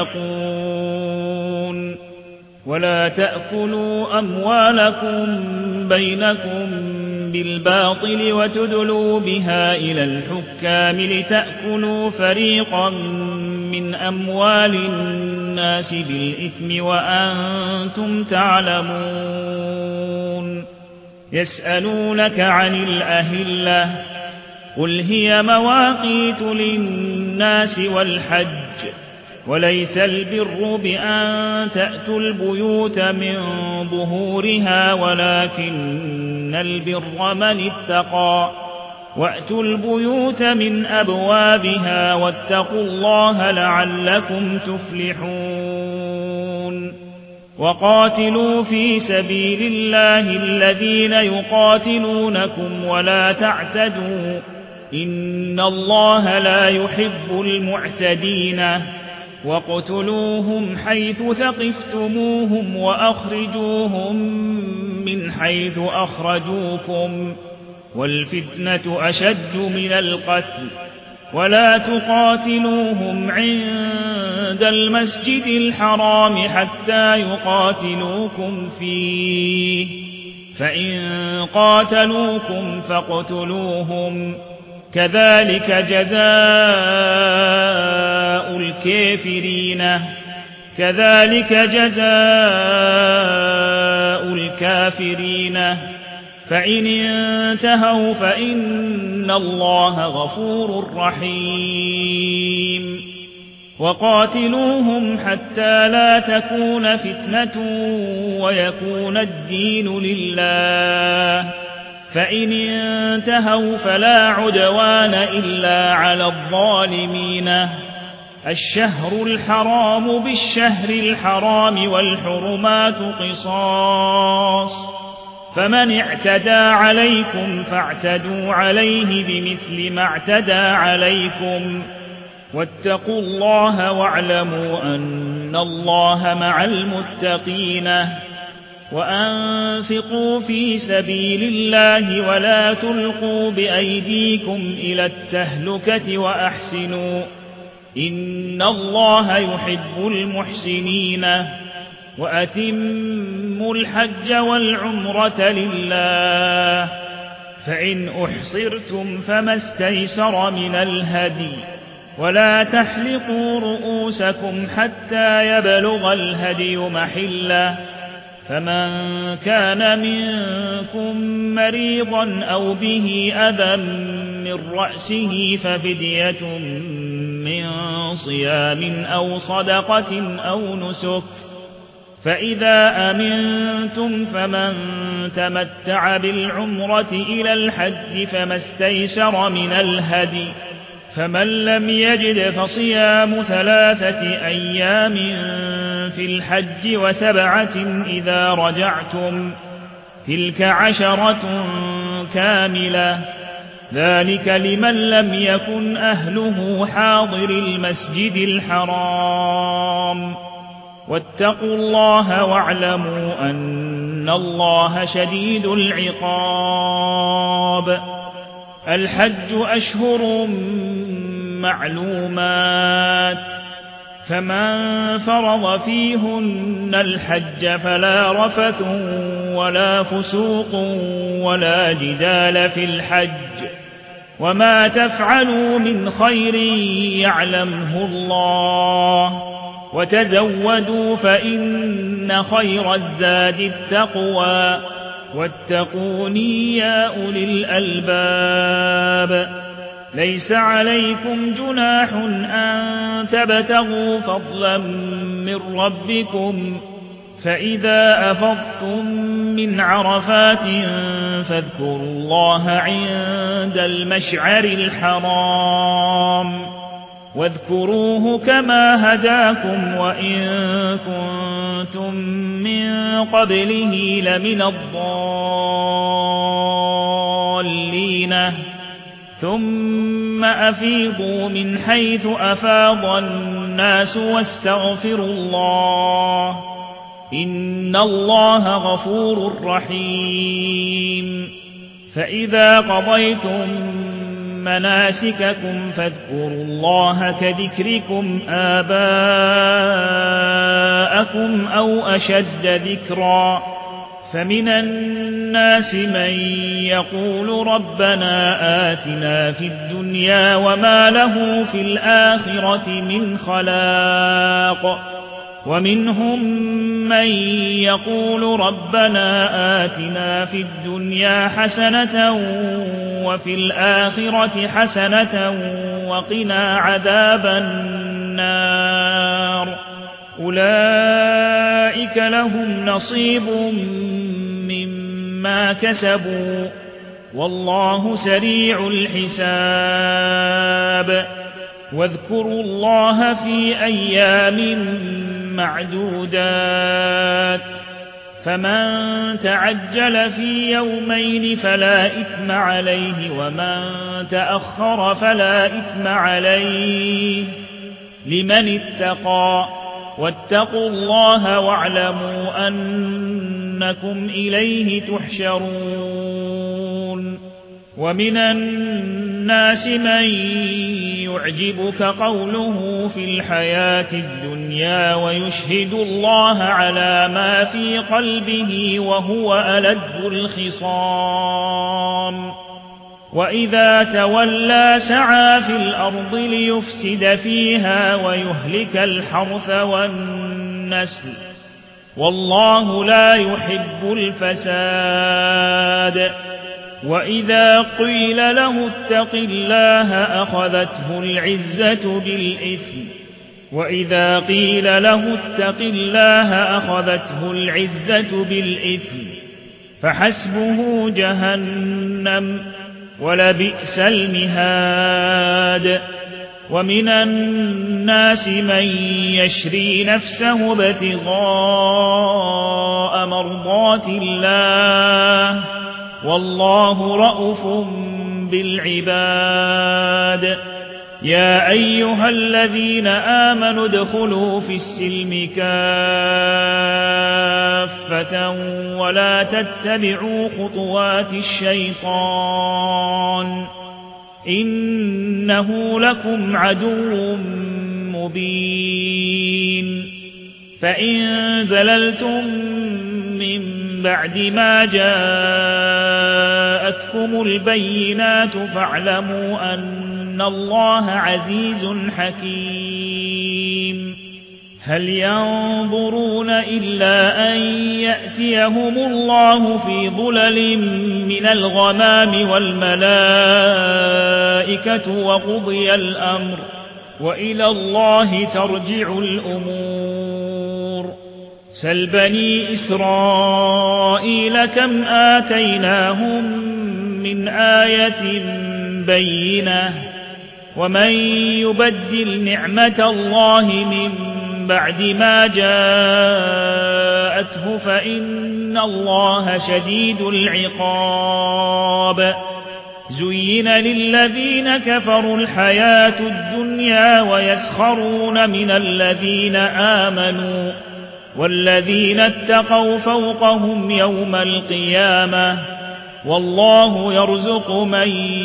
يتقون ولا تأكلوا أموالكم بينكم بالباطل وتدلوا بها إلى الحكام لتأكلوا فريقا من أموال الناس بالإثم وأنتم تعلمون يسألونك عن الأهلة قل هي مواقيت للناس والحج وليس البر بأن تأتوا البيوت من ظهورها ولكن البر من اتقى وأتوا البيوت من أبوابها واتقوا الله لعلكم تفلحون وقاتلوا في سبيل الله الذين يقاتلونكم ولا تعتدوا إن الله لا يحب المعتدين وَاقْتُلُوهُمْ حَيْثُ ثَقِفْتُمُوهُمْ وَأَخْرِجُوهُمْ مِنْ حَيْثُ أَخْرَجُوكُمْ وَالْفِتْنَةُ أَشَدُّ مِنَ الْقَتْلِ وَلَا تُقَاتِلُوهُمْ عِندَ الْمَسْجِدِ الْحَرَامِ حَتَّى يُقَاتِلُوكُمْ فِيهِ فَإِنْ قَاتَلُوكُمْ فَاقْتُلُوهُمْ كذلك جزاء الكافرين كذلك جزاء الكافرين فإن انتهوا فإن الله غفور رحيم وقاتلوهم حتى لا تكون فتنة ويكون الدين لله فإن انتهوا فلا عدوان إلا على الظالمين الشهر الحرام بالشهر الحرام والحرمات قصاص فمن اعتدى عليكم فاعتدوا عليه بمثل ما اعتدى عليكم واتقوا الله واعلموا أن الله مع المتقين وأنفقوا في سبيل الله ولا تلقوا بأيديكم إلى التهلكة وأحسنوا إن الله يحب المحسنين وأتموا الحج والعمرة لله فإن أحصرتم فما استيسر من الهدي ولا تحلقوا رؤوسكم حتى يبلغ الهدي محله فمن كان منكم مريضا أو به أذى من رأسه ففدية من صيام أو صدقة أو نسك فإذا أمنتم فمن تمتع بالعمرة إلى الحج فما استيسر من الهدي فمن لم يجد فصيام ثلاثة أيام في الحج وسبعة إذا رجعتم تلك عشرة كاملة ذلك لمن لم يكن أهله حاضر المسجد الحرام واتقوا الله واعلموا أن الله شديد العقاب الحج أشهر معلومات فمن فرض فيهن الحج فلا رفث ولا فسوق ولا جدال في الحج وما تفعلوا من خير يعلمه الله وتزودوا فإن خير الزاد التقوى واتقوني يا أولي الألباب ليس عليكم جناح أن تبتغوا فضلا من ربكم فإذا أفضتم من عرفات فاذكروا الله عند المشعر الحرام واذكروه كما هداكم وإن كنتم من قبله لمن الضالين ثم أفيضوا من حيث أفاض الناس واستغفروا الله إن الله غفور رحيم فإذا قضيتم مناسككم فاذكروا الله كذكركم آباءكم أو أشد ذكرا فمن الناس من يقول ربنا آتنا في الدنيا وما له في الآخرة من خلاق ومنهم من يقول ربنا آتنا في الدنيا حسنة وفي الآخرة حسنة وقنا عذاب النار أولئك لهم نصيب مما كسبوا والله سريع الحساب واذكروا الله في أيام معدودات فمن تعجل في يومين فلا إثم عليه ومن تأخر فلا إثم عليه لمن اتقى واتقوا الله واعلموا أنكم إليه تحشرون ومن الناس من يعجبك قوله في الحياة الدنيا ويشهد الله على ما في قلبه وهو ألد الخصام وإذا تولى سعى في الأرض ليفسد فيها ويهلك الحرث والنسل والله لا يحب الفساد وإذا قيل له اتق الله أخذته العزة بالإثم وإذا قيل له اتق الله أخذته العزة بالإثم فحسبه جهنم ولبئس المهاد ومن الناس من يشري نفسه ابتغاء مرضات الله والله رءوف بالعباد يا أيها الذين آمنوا ادخلوا في السلم كافة ولا تتبعوا خطوات الشيطان إنه لكم عدو مبين فإن زللتم من بعد ما جاءتكم البينات فاعلموا أن الله عزيز حكيم هل ينظرون إلا أن يأتيهم الله في ظلل من الغمام والملائكة وقضي الأمر وإلى الله ترجع الأمور سل بني إسرائيل كم آتيناهم من آية بينة ومن يبدل نعمة الله من بعد ما جاءته فإن الله شديد العقاب زين للذين كفروا الحياة الدنيا ويسخرون من الذين آمنوا والذين اتقوا فوقهم يوم القيامة والله يرزق من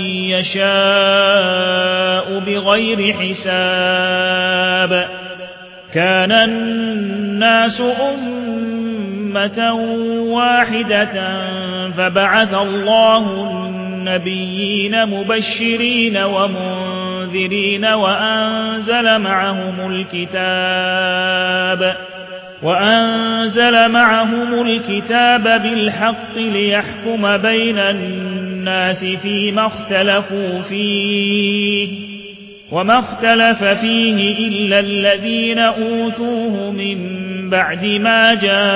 يشاء بغير حساب كان الناس أمة واحدة فبعث الله النبيين مبشرين ومنذرين وأنزل معهم الكتاب وأنزل معهم الكتاب بالحق ليحكم بين الناس فيما اختلفوا فيه وما اختلف فيه إلا الذين أوتوه من بعد ما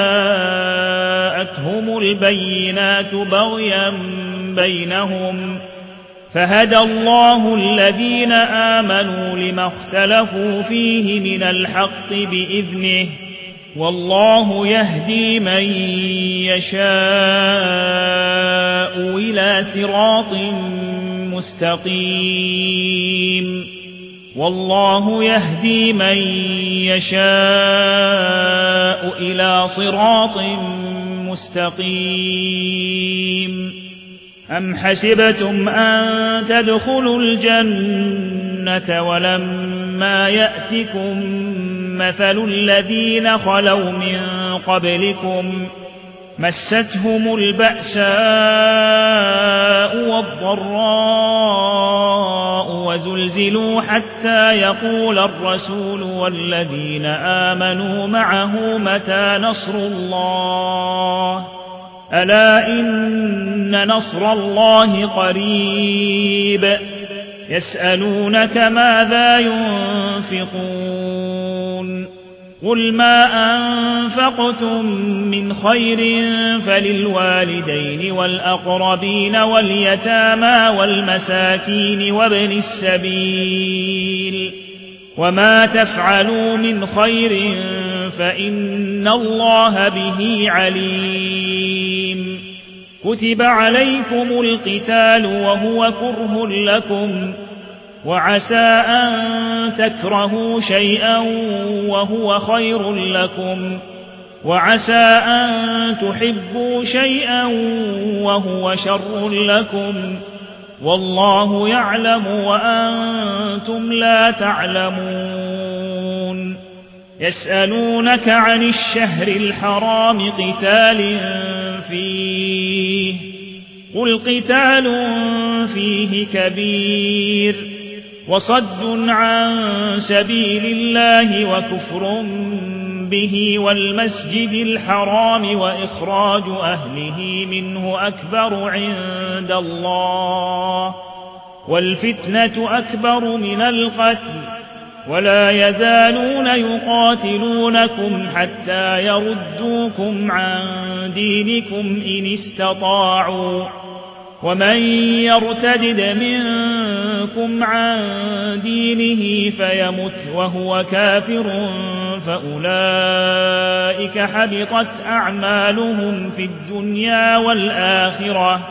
جاءتهم البينات بغيا بينهم فهدى الله الذين آمنوا لما اختلفوا فيه من الحق بإذنه والله يهدي من يشاء إلى صراط مستقيم والله يهدي من يشاء إلى صراط مستقيم أم حسبتم أن تدخلوا الجنة ولما يأتكم مثل الذين خلوا من قبلكم مستهم البأساء والضراء وزلزلوا حتى يقول الرسول والذين آمنوا معه متى نصر الله ألا إن نصر الله قريب يسألونك ماذا ينفقون قل ما أنفقتم من خير فللوالدين والأقربين واليتامى والمساكين وابن السبيل وما تفعلوا من خير فإن الله به عليم كتب عليكم القتال وهو كره لكم وعسى أن تكرهوا شيئا وهو خير لكم وعسى أن تحبوا شيئا وهو شر لكم والله يعلم وأنتم لا تعلمون يسألونك عن الشهر الحرام قتال فيه قل قتال فيه كبير وصد عن سبيل الله وكفر به والمسجد الحرام وإخراج أهله منه أكبر عند الله والفتنة أكبر من القتل ولا يزالون يقاتلونكم حتى يردوكم عن دينكم إن استطاعوا ومن يرتدد منكم منكم عن دينه فيمت وهو كافر فأولئك حبطت أعمالهم في الدنيا والآخرة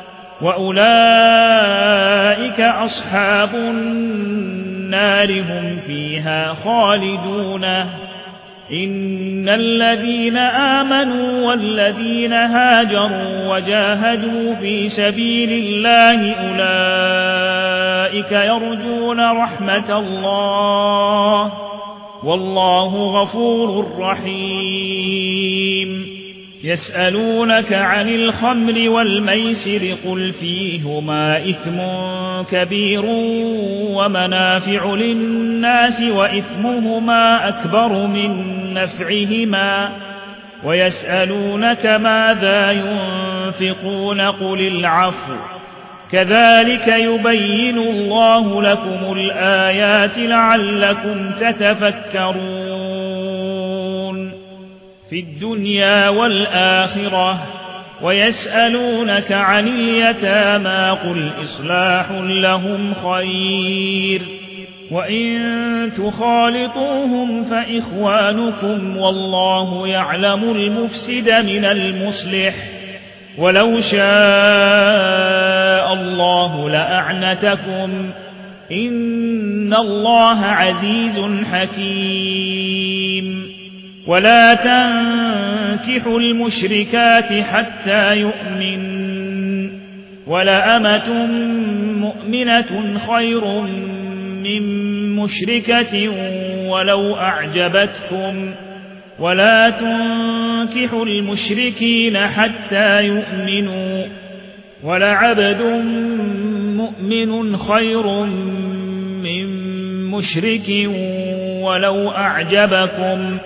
وأولئك أصحاب النار هم فيها خالدون. إن الذين آمنوا والذين هاجروا وجاهدوا في سبيل الله أولئك يرجون رحمة الله والله غفور رحيم. يسألونك عن الخمر والميسر قل فيهما إثم كبير ومنافع للناس وإثمهما أكبر من نفعهما ويسألونك ماذا ينفقون قل العفو كذلك يبين الله لكم الآيات لعلكم تتفكرون في الدنيا والآخرة. ويسألونك عن اليتامى قل إصلاح لهم خير وإن تخالطوهم فإخوانكم والله يعلم المفسد من المصلح ولو شاء الله لأعنتكم إن الله عزيز حكيم. ولا تنكحوا المشركات حتى يؤمن ولأمة مؤمنة خير من مشركة ولو أعجبتكم ولا تنكحوا المشركين حتى يؤمنوا ولعبد مؤمن خير من مشرك ولو أعجبكم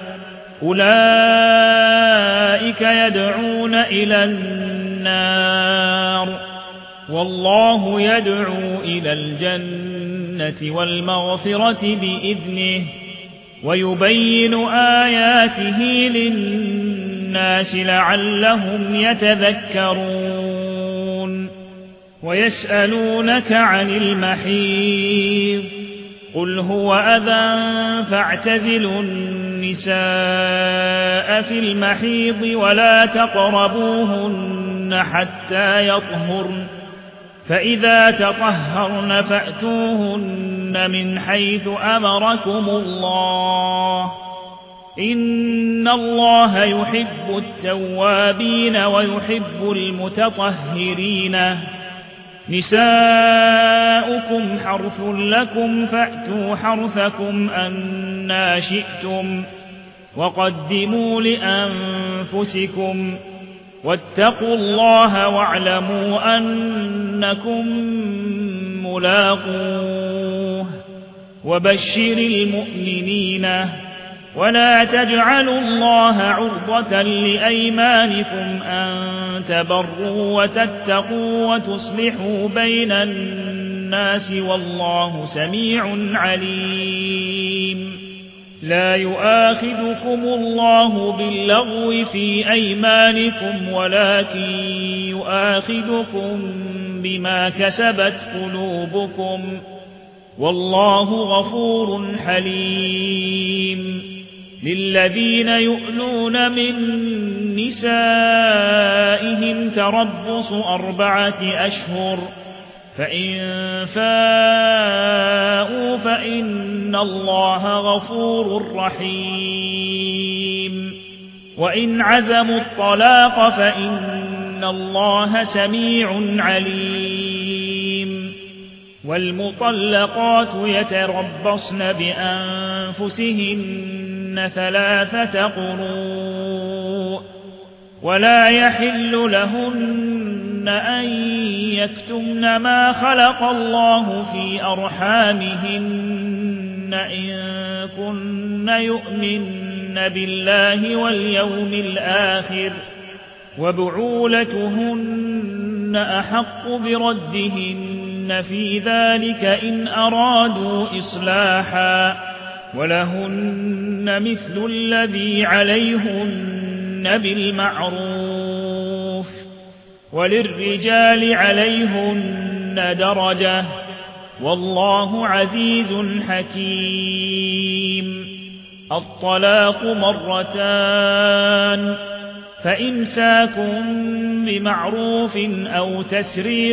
أولئك يدعون إلى النار والله يدعو إلى الجنة والمغفرة بإذنه ويبين آياته للناس لعلهم يتذكرون. ويسألونك عن المحيض قل هو أذى فاعتزلوا النساء في المحيض ولا تقربوهن حتى يطهرن فإذا تطهرن فأتوهن من حيث أمركم الله إن الله يحب التوابين ويحب المتطهرين. نساؤكم حرث لكم فأتوا حرثكم أنى شئتم وقدموا لأنفسكم واتقوا الله واعلموا أنكم ملاقوه. وبشر المؤمنين ولا تجعلوا الله عرضة لأيمانكم أن تبروا وتتقوا وتصلحوا بين الناس والله سميع عليم. لا يؤاخذكم الله باللغو في أيمانكم ولكن يؤاخذكم بما كسبت قلوبكم والله غفور حليم. للذين يؤلون من نسائهم تربص أربعة أشهر فإن فاءوا فإن الله غفور رحيم. وإن عزموا الطلاق فإن الله سميع عليم. والمطلقات يتربصن بأنفسهن ثلاثة قروء ولا يحل لهن أن يكتمن ما خلق الله في أرحامهن إن كن يؤمن بالله واليوم الآخر وبعولتهن أحق بردهن في ذلك إن أرادوا إصلاحا ولهن مثل الذي عليهن بالمعروف وللرجال عليهن درجة والله عزيز حكيم. الطلاق مرتان، فإمساك بمعروف أو تسريح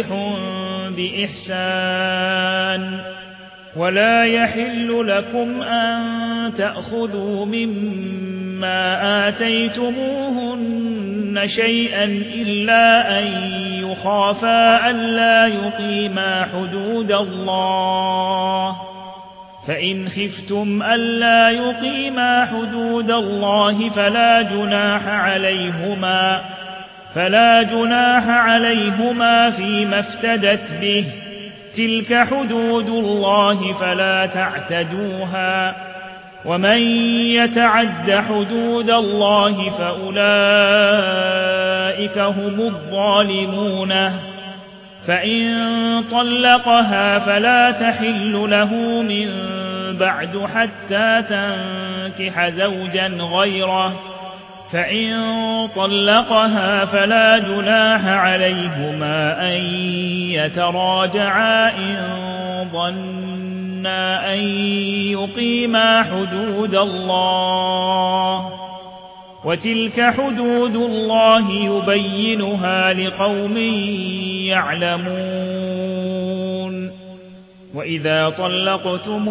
بإحسان. ولا يحل لكم أن تأخذوا مما آتيتموهن شيئا إلا أن يخافا ألا يقيما حدود الله، فإن خفتم ألا يقيما حدود الله فلا جناح عليهما فلا جناح عليهما فيما افتدت به، تلك حدود الله فلا تعتدوها، ومن يتعد حدود الله فأولئك هم الظالمون. فإن طلقها فلا تحل له من بعد حتى تنكح زوجا غيره، فإن طلقها فلا جناح عليهما أن يتراجعا إن ظنا أن يقيما حدود الله، وتلك حدود الله يبينها لقوم يعلمون. وإذا طلقتم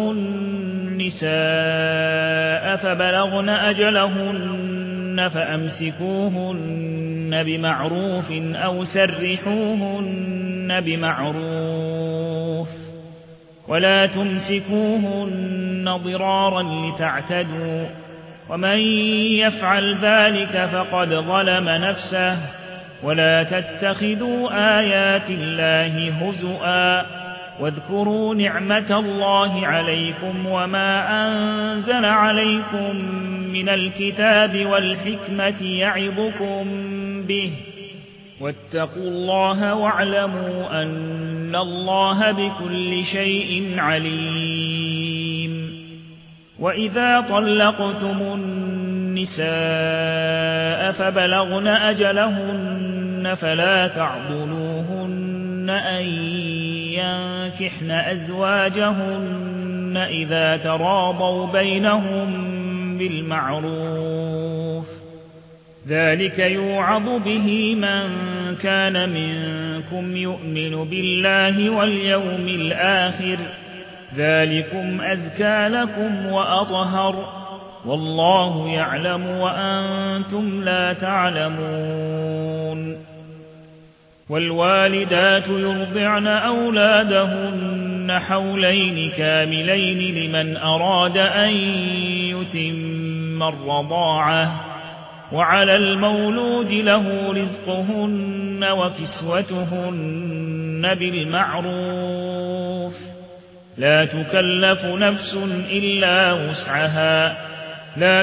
النساء فبلغن أجلهن فأمسكوهن بمعروف أو سرحوهن بمعروف، ولا تمسكوهن ضرارا لتعتدوا، ومن يفعل ذلك فقد ظلم نفسه. ولا تتخذوا آيات الله هزؤا، واذكروا نعمة الله عليكم وما أنزل عليكم من الكتاب والحكمة يعظكم به، واتقوا الله واعلموا أن الله بكل شيء عليم. وإذا طلقتم النساء فبلغن أجلهن فلا تعضلوهن أن ينكحن أزواجهن إذا تراضوا بينهم بالمعروف، ذلك يوعظ به من كان منكم يؤمن بالله واليوم الآخر، ذلكم أزكى لكم وأطهر، والله يعلم وأنتم لا تعلمون. والوالدات يرضعن أولادهن حولين كاملين لمن أراد أن يتم الرضاعة، وعلى المولود له رزقهن وكسوتهن بالمعروف، لا تكلف نفس إلا وسعها، لا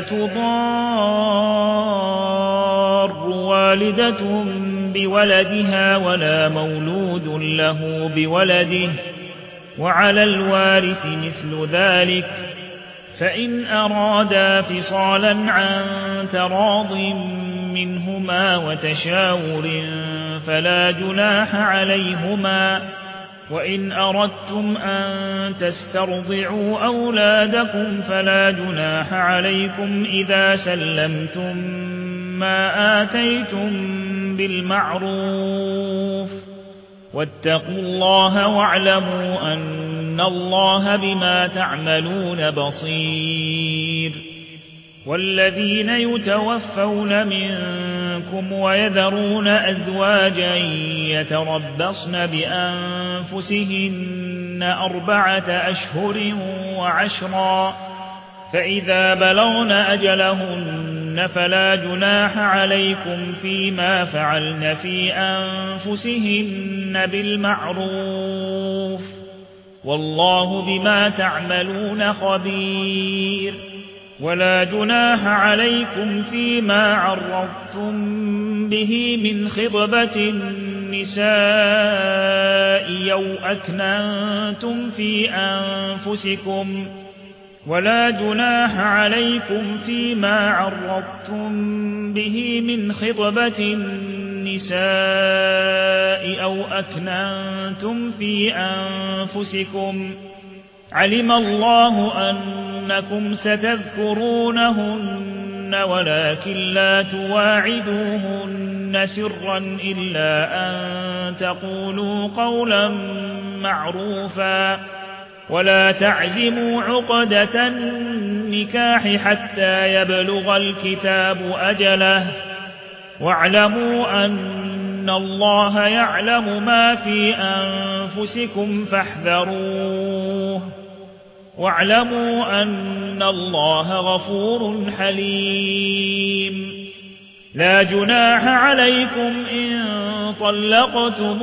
تضار والدة بولدها ولا مولود له بولده، وعلى الوارث مثل ذلك، فإن أرادا فصالا عن تراض منهما وتشاور فلا جناح عليهما. وإن أردتم أن تسترضعوا أولادكم فلا جناح عليكم إذا سلمتم ما آتيتم بالمعروف، واتقوا الله واعلموا أن الله بما تعملون بصير. والذين يتوفون منكم ويذرون أزواجا يتربصن بأنفسهن أربعة أشهر وعشرا، فإذا بلغن أجلهن فلا جناح عليكم فيما فعلن في أنفسهن بالمعروف، والله بما تعملون خبير. ولا جناح عليكم فيما عرضتم به من خطبة النساء أو أكننتم في أنفسكم، ولا جناح عليكم فيما عرضتم به من خطبة النساء أو أكننتم في أنفسكم علم الله أنكم ستذكرونهن ولكن لا تواعدوهن سرا إلا أن تقولوا قولا معروفا ولا تعزموا عقدة النكاح حتى يبلغ الكتاب أجله واعلموا أن الله يعلم ما في أنفسكم فاحذروه واعلموا أن الله غفور حليم لا جناح عليكم إن طلقتم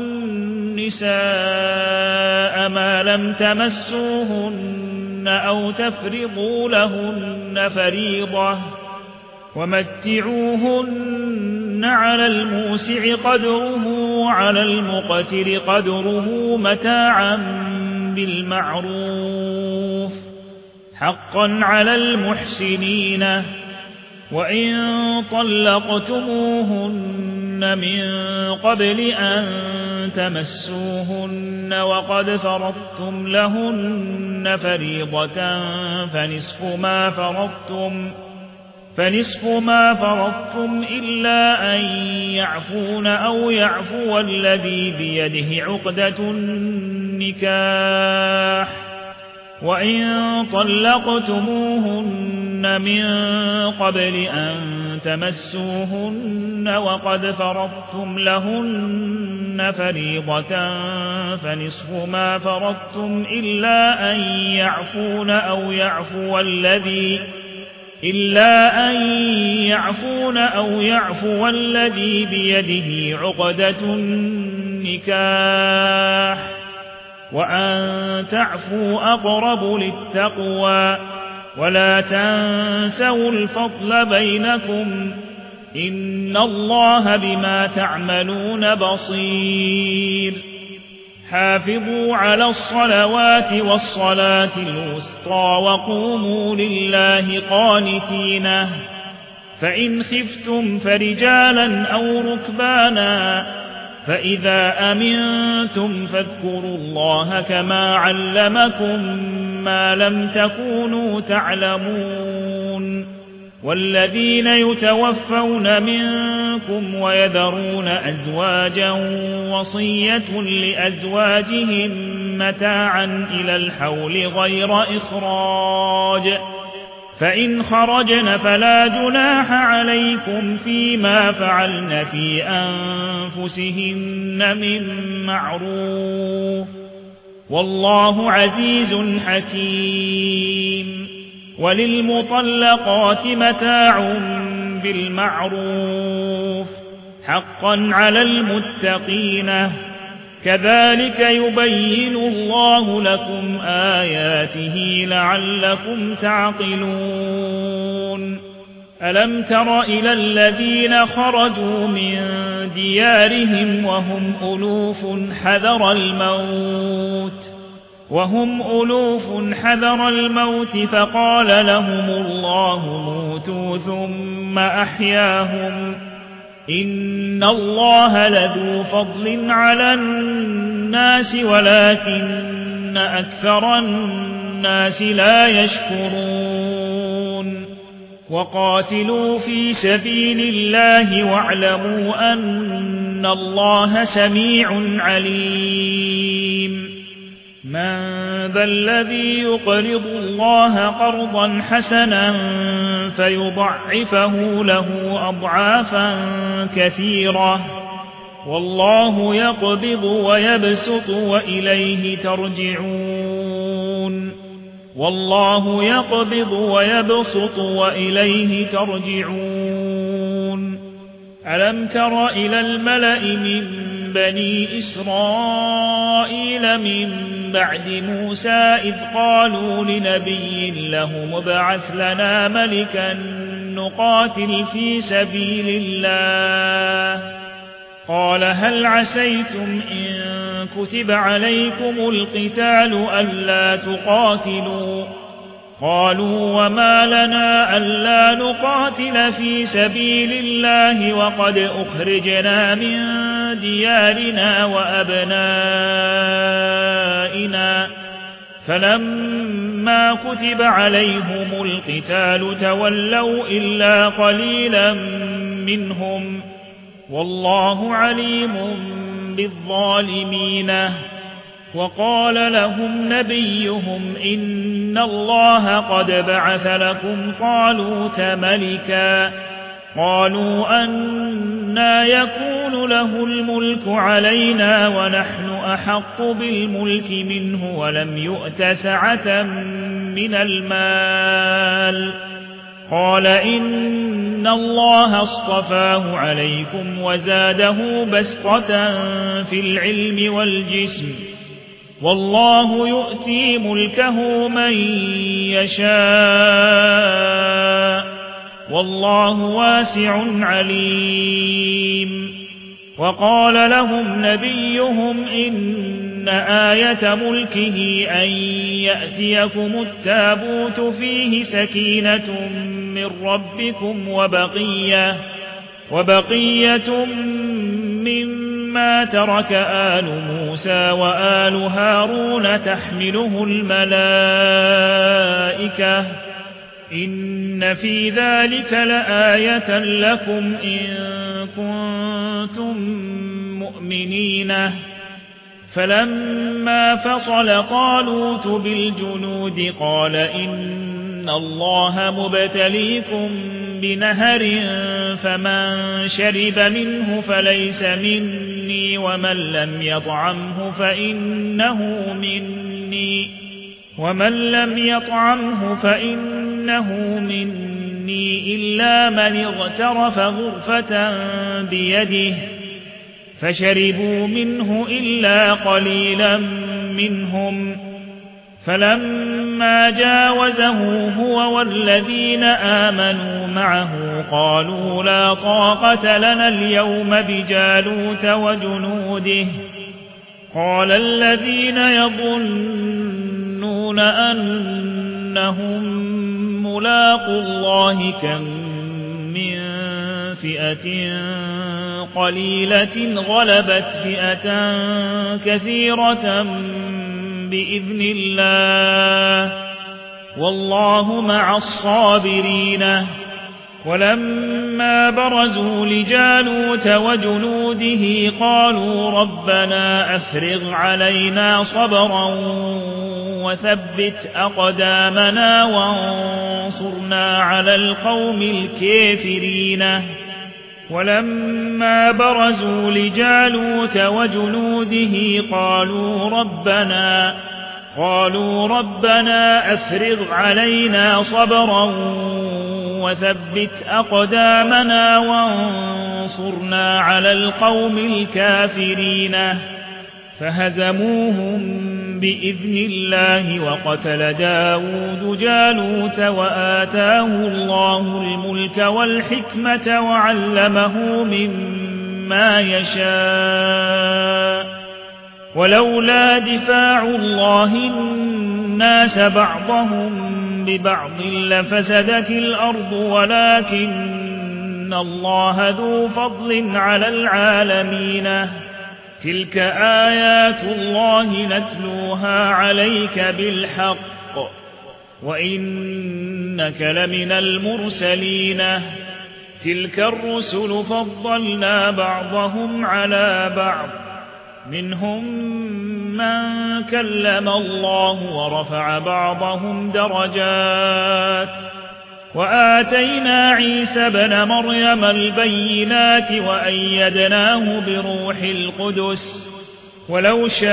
النساء ما لم تمسوهن أو تفرضوا لهن فريضة ومتعوهن على الموسع قدره وعلى المقتر قدره متاعا بالمعروف حقا على المحسنين وإن طلقتموهن من قبل أن تمسوهن وقد فرضتم لهن فريضة فنصف ما فرضتم فنصف ما فرضتم إلا أن يعفون أو يعفو الذي بيده عقدة النكاح وإن طلقتموهن من قبل أن تمسوهن وقد فرضتم لهن فريضة فنصف ما فرضتم إلا أن يعفون أو يعفو الذي إلا أن يعفون أو يعفو الذي بيده عقدة النكاح وأن تعفوا أقرب للتقوى ولا تنسوا الفضل بينكم إن الله بما تعملون بصير حافظوا على الصلوات والصلاة الوسطى وقوموا لله قانتين فإن خفتم فرجالا أو ركبانا فإذا أمنتم فاذكروا الله كما علمكم ما لم تكونوا تعلمون والذين يتوفون منكم ويذرون أزواجا وصية لأزواجهم متاعا إلى الحول غير إخراج فإن خرجن فلا جناح عليكم فيما فعلن في أنفسهن من معروف والله عزيز حكيم وللمطلقات متاع بالمعروف حقا على المتقين كذلك يبين الله لكم آياته لعلكم تعقلون ألم تر إلى الذين خرجوا من ديارهم وهم ألوف حذر الموت وهم ألوف حذر الموت فقال لهم الله موتوا ثم أحياهم إن الله لذو فضل على الناس ولكن أكثر الناس لا يشكرون وقاتلوا في سبيل الله واعلموا أن الله سميع عليم من ذا الذي يقرض الله قرضا حسنا فيضعفه له أضعافا كثيرة والله يقبض ويبسط وإليه ترجعون والله يقبض ويبسط وإليه ترجعون ألم تر إلى الملأ من بني إسرائيل من بعد موسى إذ قالوا لنبي له ابعث لنا ملكا نقاتل في سبيل الله قال هل عسيتم إن كتب عليكم القتال ألا تقاتلوا قالوا وما لنا ألا نقاتل في سبيل الله وقد أخرجنا من ديارنا وأبنائنا فلما كتب عليهم القتال تولوا إلا قليلا منهم والله عليم بالظالمين. وقال لهم نبيهم إن الله قد بعث لكم طالوت ملكا قالوا أنى يكون له الملك علينا ونحن أحق بالملك منه ولم يؤت سعة من المال قال إن الله اصطفاه عليكم وزاده بسطة في العلم والجسم والله يؤتي ملكه من يشاء والله واسع عليم. وقال لهم نبيهم إن آية ملكه أن يأتيكم التابوت فيه سكينة من ربكم وبقية, وبقية مما ترك آل موسى وآل هارون تحمله الملائكة إن في ذلك لآية لكم إن كنتم مؤمنين. فلما فصل طالوت بالجنود قال إن الله مبتليكم بنهر فمن شرب منه فليس مني ومن لم يطعمه فإنه مني ومن لم يطعمه فإنه مني إلا من اغترف غرفة بيده فشربوا منه إلا قليلا منهم. فلما جاوزه هو والذين آمنوا معه قالوا لا طاقة لنا اليوم بجالوت وجنوده قال الذين يظنون أنهم ملاقوا الله كم من فئة قليلة غلبت فئة كثيرة بإذن الله والله مع الصابرين. ولما برزوا لجالوت وجنوده قالوا ربنا أفرغ علينا صبرا وثبت أقدامنا وانصرنا على القوم الكافرين. ولما برزوا لجالوت وجنوده قالوا ربنا قالوا ربنا أفرغ علينا صبرا وثبت أقدامنا وانصرنا على القوم الكافرين. فهزموهم بإذن الله وقتل داود جالوت وآتاه الله الملك والحكمة وعلمه مما يشاء ولولا دفاع الله الناس بعضهم ببعض لفسدت الأرض ولكن الله ذو فضل على العالمين. تلك آيات الله نتلوها عليك بالحق وإنك لمن المرسلين. تلك الرسل فضلنا بعضهم على بعض منهم من كلم الله ورفع بعضهم درجات وآتينا عيسى ابن مريم البينات وأيدناه بروح القدس ولو شاء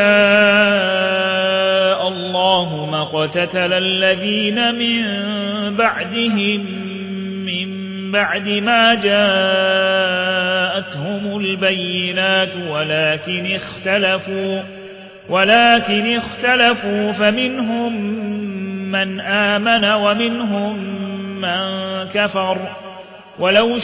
الله ما اقتتل الذين من بعدهم من بعد ما جاءتهم البينات ولكن اختلفوا ولكن اختلفوا فمنهم من آمن ومنهم من كفر ولو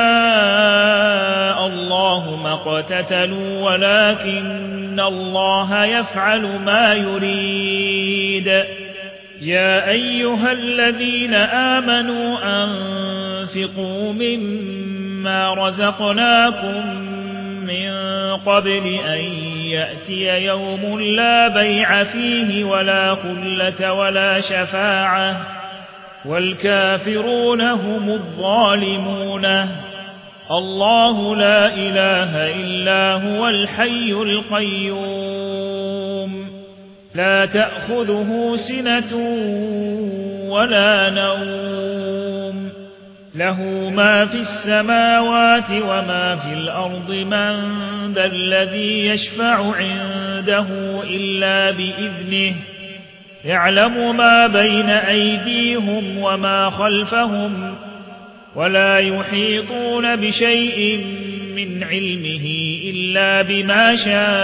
شاء الله ما اقتتلوا ولكن الله يفعل ما يريد. يا أيها الذين آمنوا أنفقوا مما رزقناكم من قبل أن يأتي يوم لا بيع فيه ولا خلة ولا شفاعة والكافرون هم الظالمون. الله لا إله إلا هو الحي القيوم لا تأخذه سنة ولا نوم له ما في السماوات وما في الأرض من ذا الذي يشفع عنده إلا بإذنه يعلم ما بين أيديهم وما خلفهم ولا يحيطون بشيء من علمه إلا بما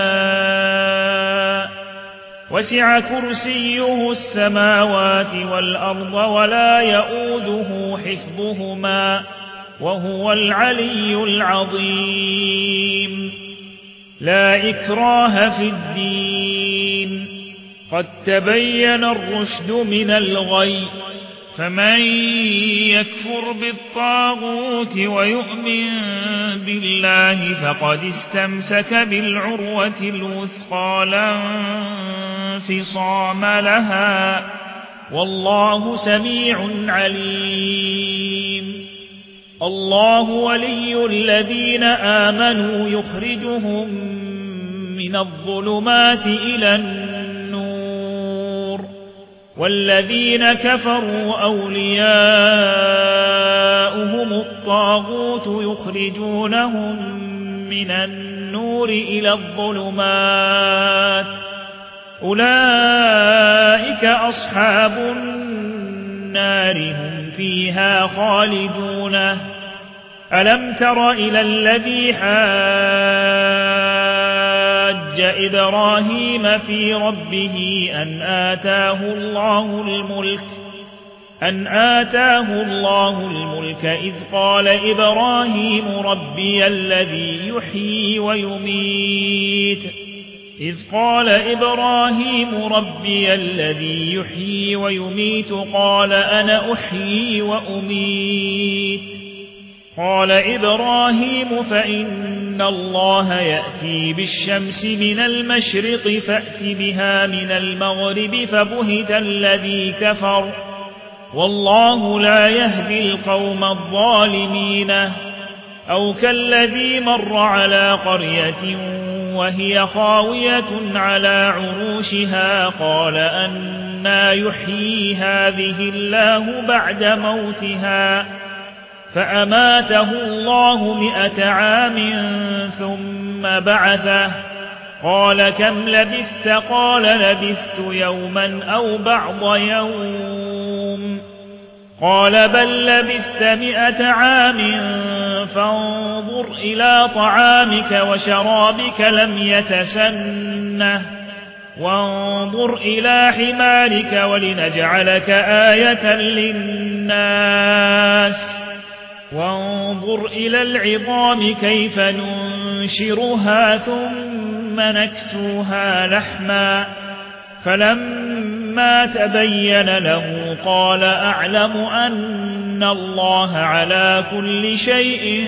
شاء وسع كرسيه السماوات والأرض ولا يؤوده حفظهما وهو العلي العظيم. لا إكراه في الدين قد تبين الرشد من الغي فمن يكفر بالطاغوت ويؤمن بالله فقد استمسك بالعروة الوثقى لا انفصام لها والله سميع عليم. الله ولي الذين آمنوا يخرجهم من الظلمات إلى النور والذين كفروا أولياؤهم الطاغوت يخرجونهم من النور إلى الظلمات أولئك أصحاب النار هم فيها خالدون. ألم تر إلى الذي حاج إبراهيم في ربه أن آتاه الله الملك أن آتاه الله الملك إذ قال إبراهيم ربي الذي يحيي ويميت إذ قال إبراهيم ربي الذي يحيي ويميت قال أنا أحيي وأميت قال إبراهيم فإن الله يأتي بالشمس من المشرق فأت بها من المغرب فبهت الذي كفر والله لا يهدي القوم الظالمين. أو كالذي مر على قرية وهي خاوية على عروشها قال أنى يحيي هذه الله بعد موتها فأماته الله مئة عام ثم بعثه قال كم لبثت قال لبثت يوما أو بعض يوم قال بل لبثت مئة عام فانظر إلى طعامك وشرابك لم يتسنه وانظر إلى حمارك ولنجعلك آية للناس وانظر إلى العظام كيف ننشرها ثم نكسوها لحما فلما تبين له قال أعلم أن الله على كل شيء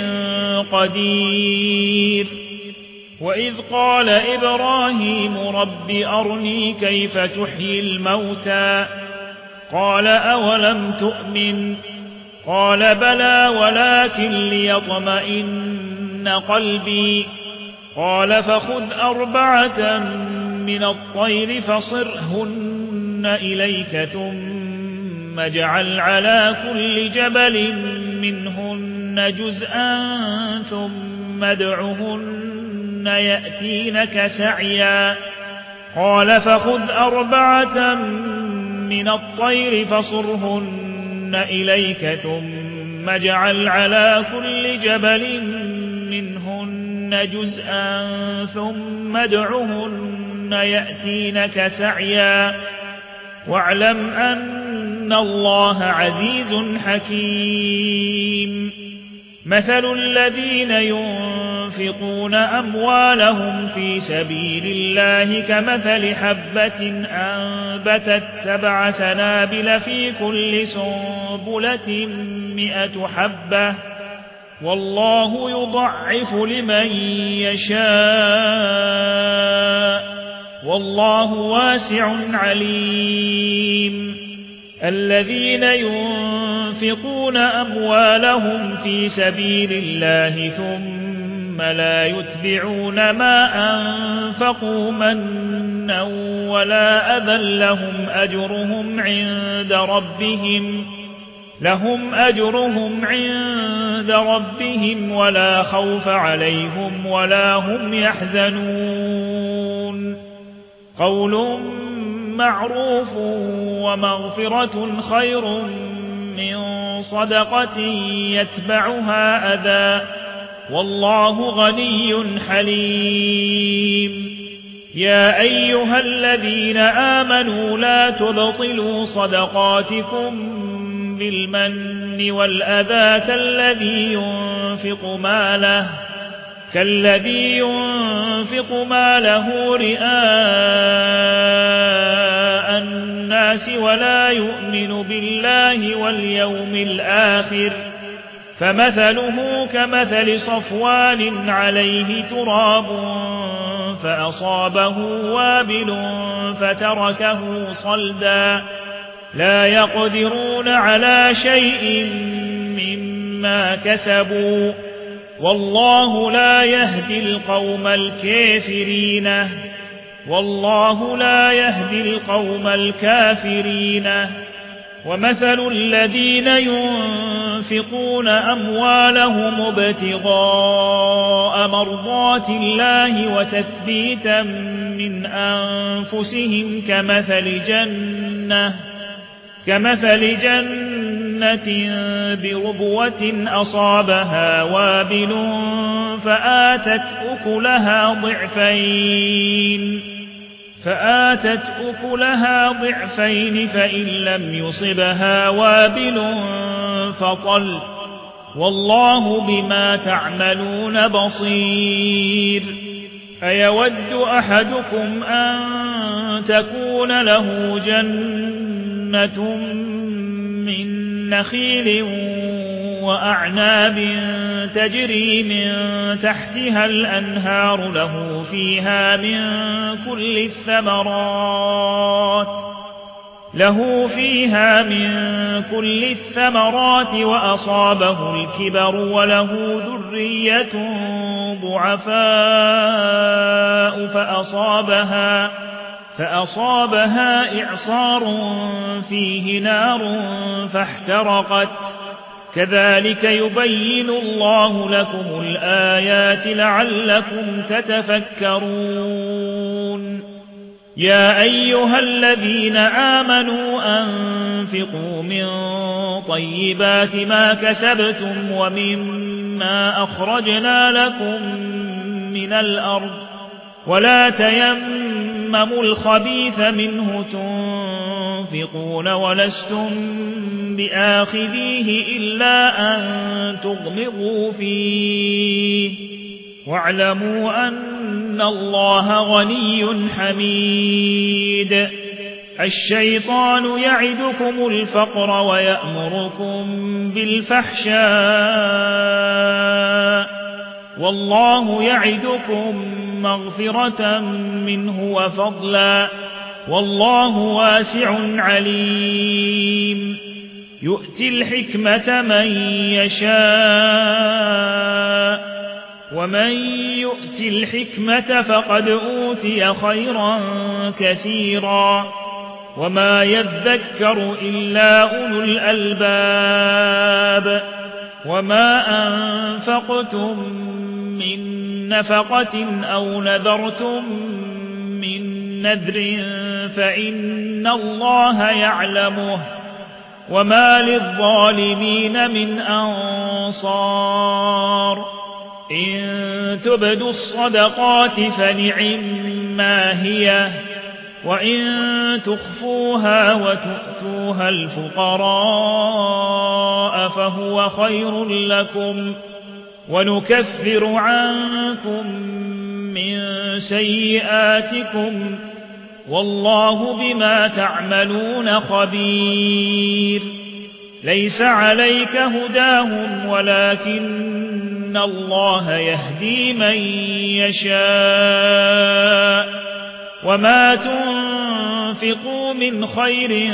قدير. وإذ قال إبراهيم رب أرني كيف تحيي الموتى قال أولم تؤمن قال بلى ولكن ليطمئن قلبي قال فخذ أربعة من الطير فصرهن إليك ثم اجعل على كل جبل منهن جزءا ثم ادعهن يأتينك سعيا قال فخذ أربعة من الطير فصرهن إليك ثم اجعل على كل جبل منهن جزءا ثم ادعهن يأتينك سعيا واعلم أن الله عزيز حكيم. مثل الذين ينفقون ينفقون أموالهم في سبيل الله كمثل حبة أنبتت سبع سنابل في كل سنبلة مئة حبة والله يضعف لمن يشاء والله واسع عليم. الذين ينفقون أموالهم في سبيل الله ثم لا يتبعون ما أنفقوا منا ولا أذى لهم أجرهم عند ربهم لهم أجرهم عند ربهم ولا خوف عليهم ولا هم يحزنون. قول معروف ومغفرة خير من صدقة يتبعها أذى والله غني حليم. يا أيها الذين آمنوا لا تبطلوا صدقاتكم بالمن والأذى كالذي ينفق ماله كالذي ينفق ماله رئاء الناس ولا يؤمن بالله واليوم الآخر فمثله كمثل صفوان عليه تراب فأصابه وابل فتركه صلدا لا يقدرون على شيء مما كسبوا والله لا يهدي القوم الكافرين والله لا يهدي القوم الكافرين. ومثل الذين ينفقون أموالهم ابتغاء مرضات الله وتثبيتا من أنفسهم كمثل جنة كمثل جنة بربوة أصابها وابل فآتت أكلها ضعفين فآتت أكلها ضعفين فإن لم يصبها وابل فطل والله بما تعملون بصير. أيود أحدكم أن تكون له جنة من نخيل وأعناب تجري من تحتها الأنهار له فيها من كل الثمرات له فيها من كل الثمرات وأصابه الكبر وله ذرية ضعفاء فأصابها فأصابها إعصار فيه نار فاحترقت كذلك يبين الله لكم الآيات لعلكم تتفكرون. يا أيها الذين آمنوا أنفقوا من طيبات ما كسبتم ومما أخرجنا لكم من الأرض ولا تيمموا الخبيث منه تنفقون ولستم بآخذيه إلا أن تغمضوا فيه واعلموا أن الله غني حميد. الشيطان يعدكم الفقر ويأمركم بالفحشاء والله يعدكم مغفرة منه وفضلا والله واسع عليم. يؤتي الحكمة من يشاء ومن يؤت الحكمة فقد أوتي خيرا كثيرا وما يذكر إلا أولو الألباب. وما أنفقتم من نفقة أو نذرتم من نذر فإن الله يعلمه وما للظالمين من أنصار. إن تبدوا الصدقات فنعما هي وإن تخفوها وتؤتوها الفقراء فهو خير لكم ونكفر عنكم من سيئاتكم والله بما تعملون خبير ليس عليك هداهم ولكن الله يهدي من يشاء وما تنفقوا من خير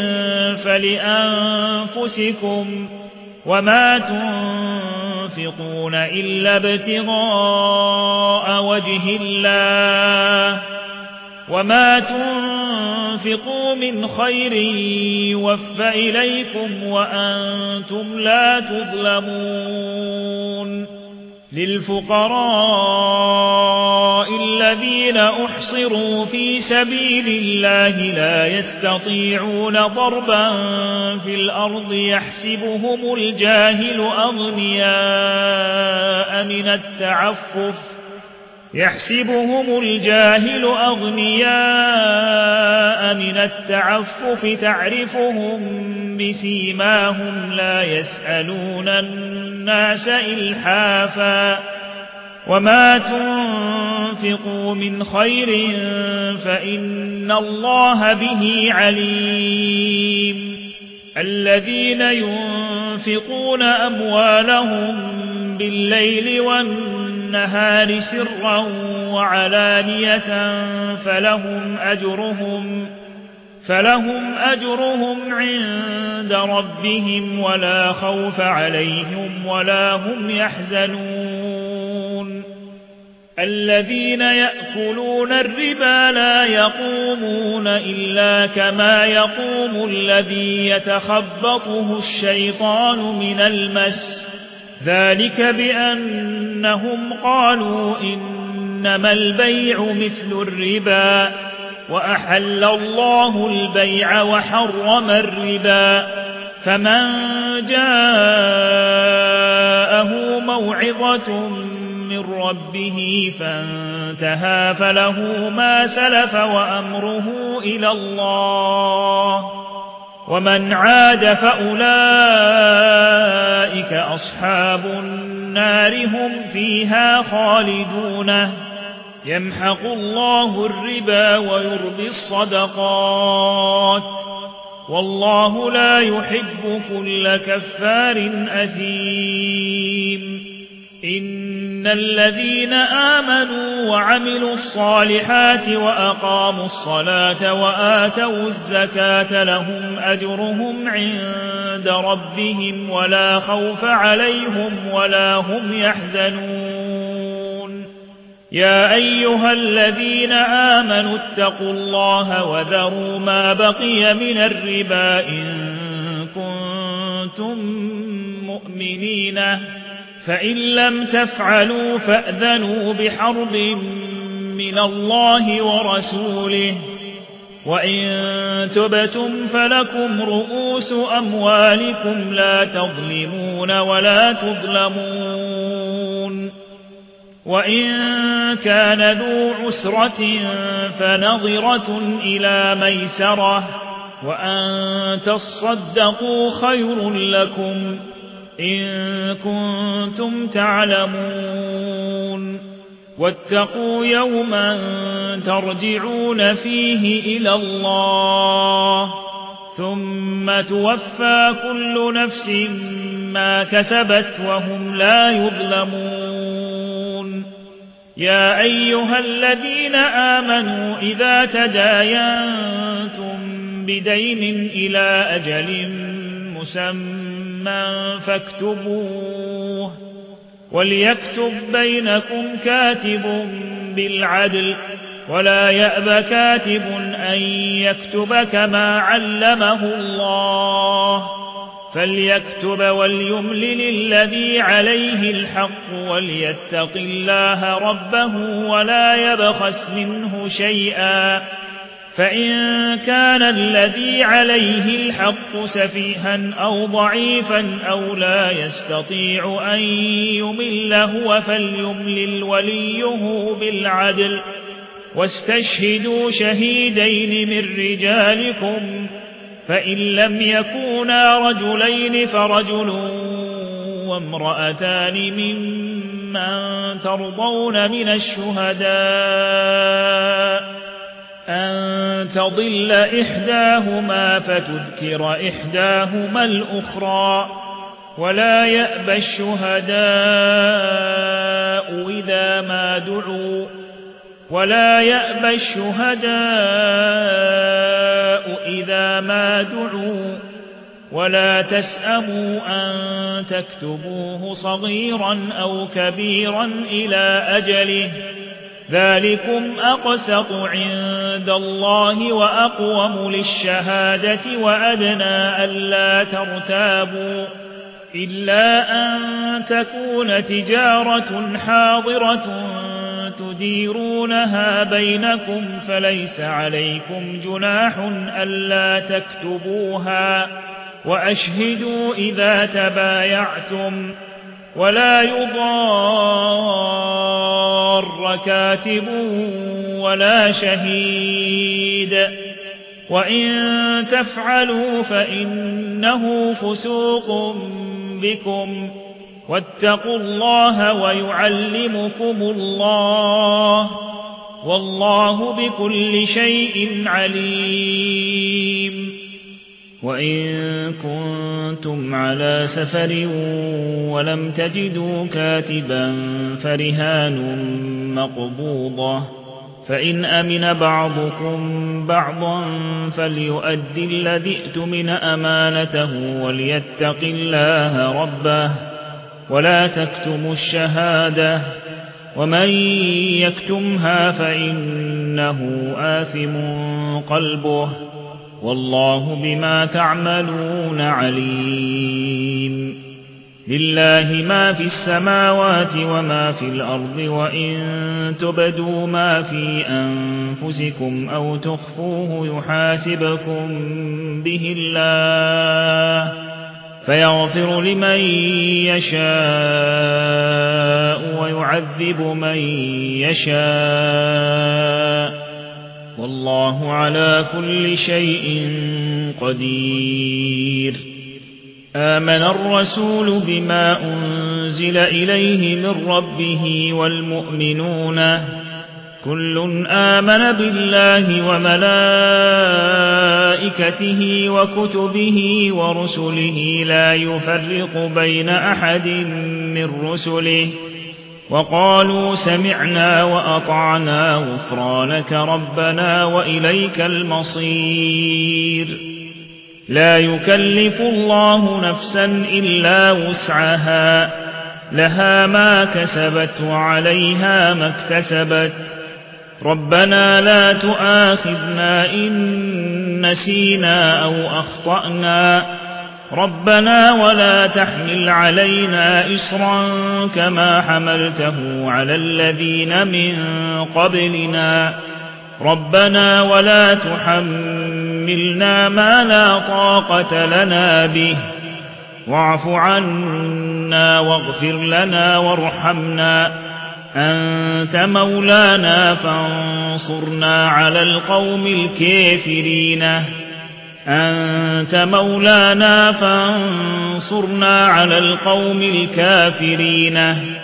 فلأنفسكم وما تنفقون إلا ابتغاء وجه الله وما تنفقوا من خير يوفى إليكم وأنتم لا تظلمون للفقراء الذين أحصروا في سبيل الله لا يستطيعون ضربا في الأرض يحسبهم الجاهل أغنياء من التعفف يحسبهم الجاهل أغنياء من التعفف تعرفهم بسيماهم لا يسألون الناس إلحافا وما تنفقوا من خير فإن الله به عليم الذين ينفقون أموالهم بالليل والنهار سرا وعلانية فلهم أجرهم فلهم أجرهم عند ربهم ولا خوف عليهم ولا هم يحزنون الذين يأكلون الربا لا يقومون إلا كما يقوم الذي يتخبطه الشيطان من المس ذلك بأنهم قالوا إنما البيع مثل الربا وأحل الله البيع وحرم الربا فمن جاءه موعظة من ربه فانتهى فله ما سلف وأمره إلى الله ومن عاد فأولئك أصحاب النار هم فيها خالدون يمحق الله الربا ويربي الصدقات والله لا يحب كل كفار أثيم إن الذين آمنوا وعملوا الصالحات وأقاموا الصلاة وآتوا الزكاة لهم أجرهم عند ربهم ولا خوف عليهم ولا هم يحزنون يا أيها الذين آمنوا اتقوا الله وذروا ما بقي من الربا إن كنتم مؤمنين فإن لم تفعلوا فأذنوا بحرب من الله ورسوله وإن تبتم فلكم رؤوس أموالكم لا تظلمون ولا تظلمون وإن كان ذو عسرة فنظرة إلى ميسرة وأن تصدقوا خير لكم إن كنتم تعلمون واتقوا يوما ترجعون فيه إلى الله ثم توفى كل نفس ما كسبت وهم لا يظلمون يا أيها الذين آمنوا إذا تداينتم بدين إلى أجل مسمى فاكتبوه وليكتب بينكم كاتب بالعدل ولا يأب كاتب أن يكتب كما علمه الله فليكتب وليملل الذي عليه الحق وليتق الله ربه ولا يبخس منه شيئا فإن كان الذي عليه الحق سفيها أو ضعيفا أو لا يستطيع أن يمل هو فليملل وليه بالعدل واستشهدوا شهيدين من رجالكم فإن لم يكونا رجلين فرجل وامرأتان ممن ممن ترضون من الشهداء أن تضل إحداهما فتذكر إحداهما الأخرى ولا يأبى الشهداء إذا ما دعوا ولا يأبى الشهداء إذا ما دعوا ولا تسأموا أن تكتبوه صغيرا أو كبيرا إلى أجله ذلكم أقسط عند الله وأقوم للشهادة وأدنى ألا ترتابوا إلا أن تكون تجارة حاضرة تديرونها بينكم فليس عليكم جناح ألا تكتبوها وأشهدوا إذا تبايعتم ولا يضار كاتب ولا شهيد وإن تفعلوا فإنه فسوق بكم واتقوا الله ويعلمكم الله والله بكل شيء عليم وإن كنتم على سفر ولم تجدوا كاتبا فرهان مقبوضة فإن أمن بعضكم بعضا فليؤدي الذي ائتمن أمانته وليتق الله ربه ولا تكتموا الشهادة ومن يكتمها فإنه آثم قلبه والله بما تعملون عليم لله ما في السماوات وما في الأرض وإن تبدوا ما في أنفسكم أو تخفوه يحاسبكم به الله فيغفر لمن يشاء ويعذب من يشاء والله على كل شيء قدير آمن الرسول بما أنزل إليه من ربه والمؤمنون كل آمن بالله وملائكته وكتبه ورسله لا يفرق بين أحد من رسله وقالوا سمعنا وأطعنا غفرانك ربنا وإليك المصير لا يكلف الله نفسا إلا وسعها لها ما كسبت وعليها ما اكتسبت ربنا لا تؤاخذنا إن نسينا أو أخطأنا ربنا ولا تحمل علينا إصرا كما حملته على الذين من قبلنا ربنا ولا تحملنا ما لا طاقة لنا به واعف عنا واغفر لنا وارحمنا أنت مولانا فانصرنا على القوم الكافرين أنت مولانا فانصرنا على القوم الكافرين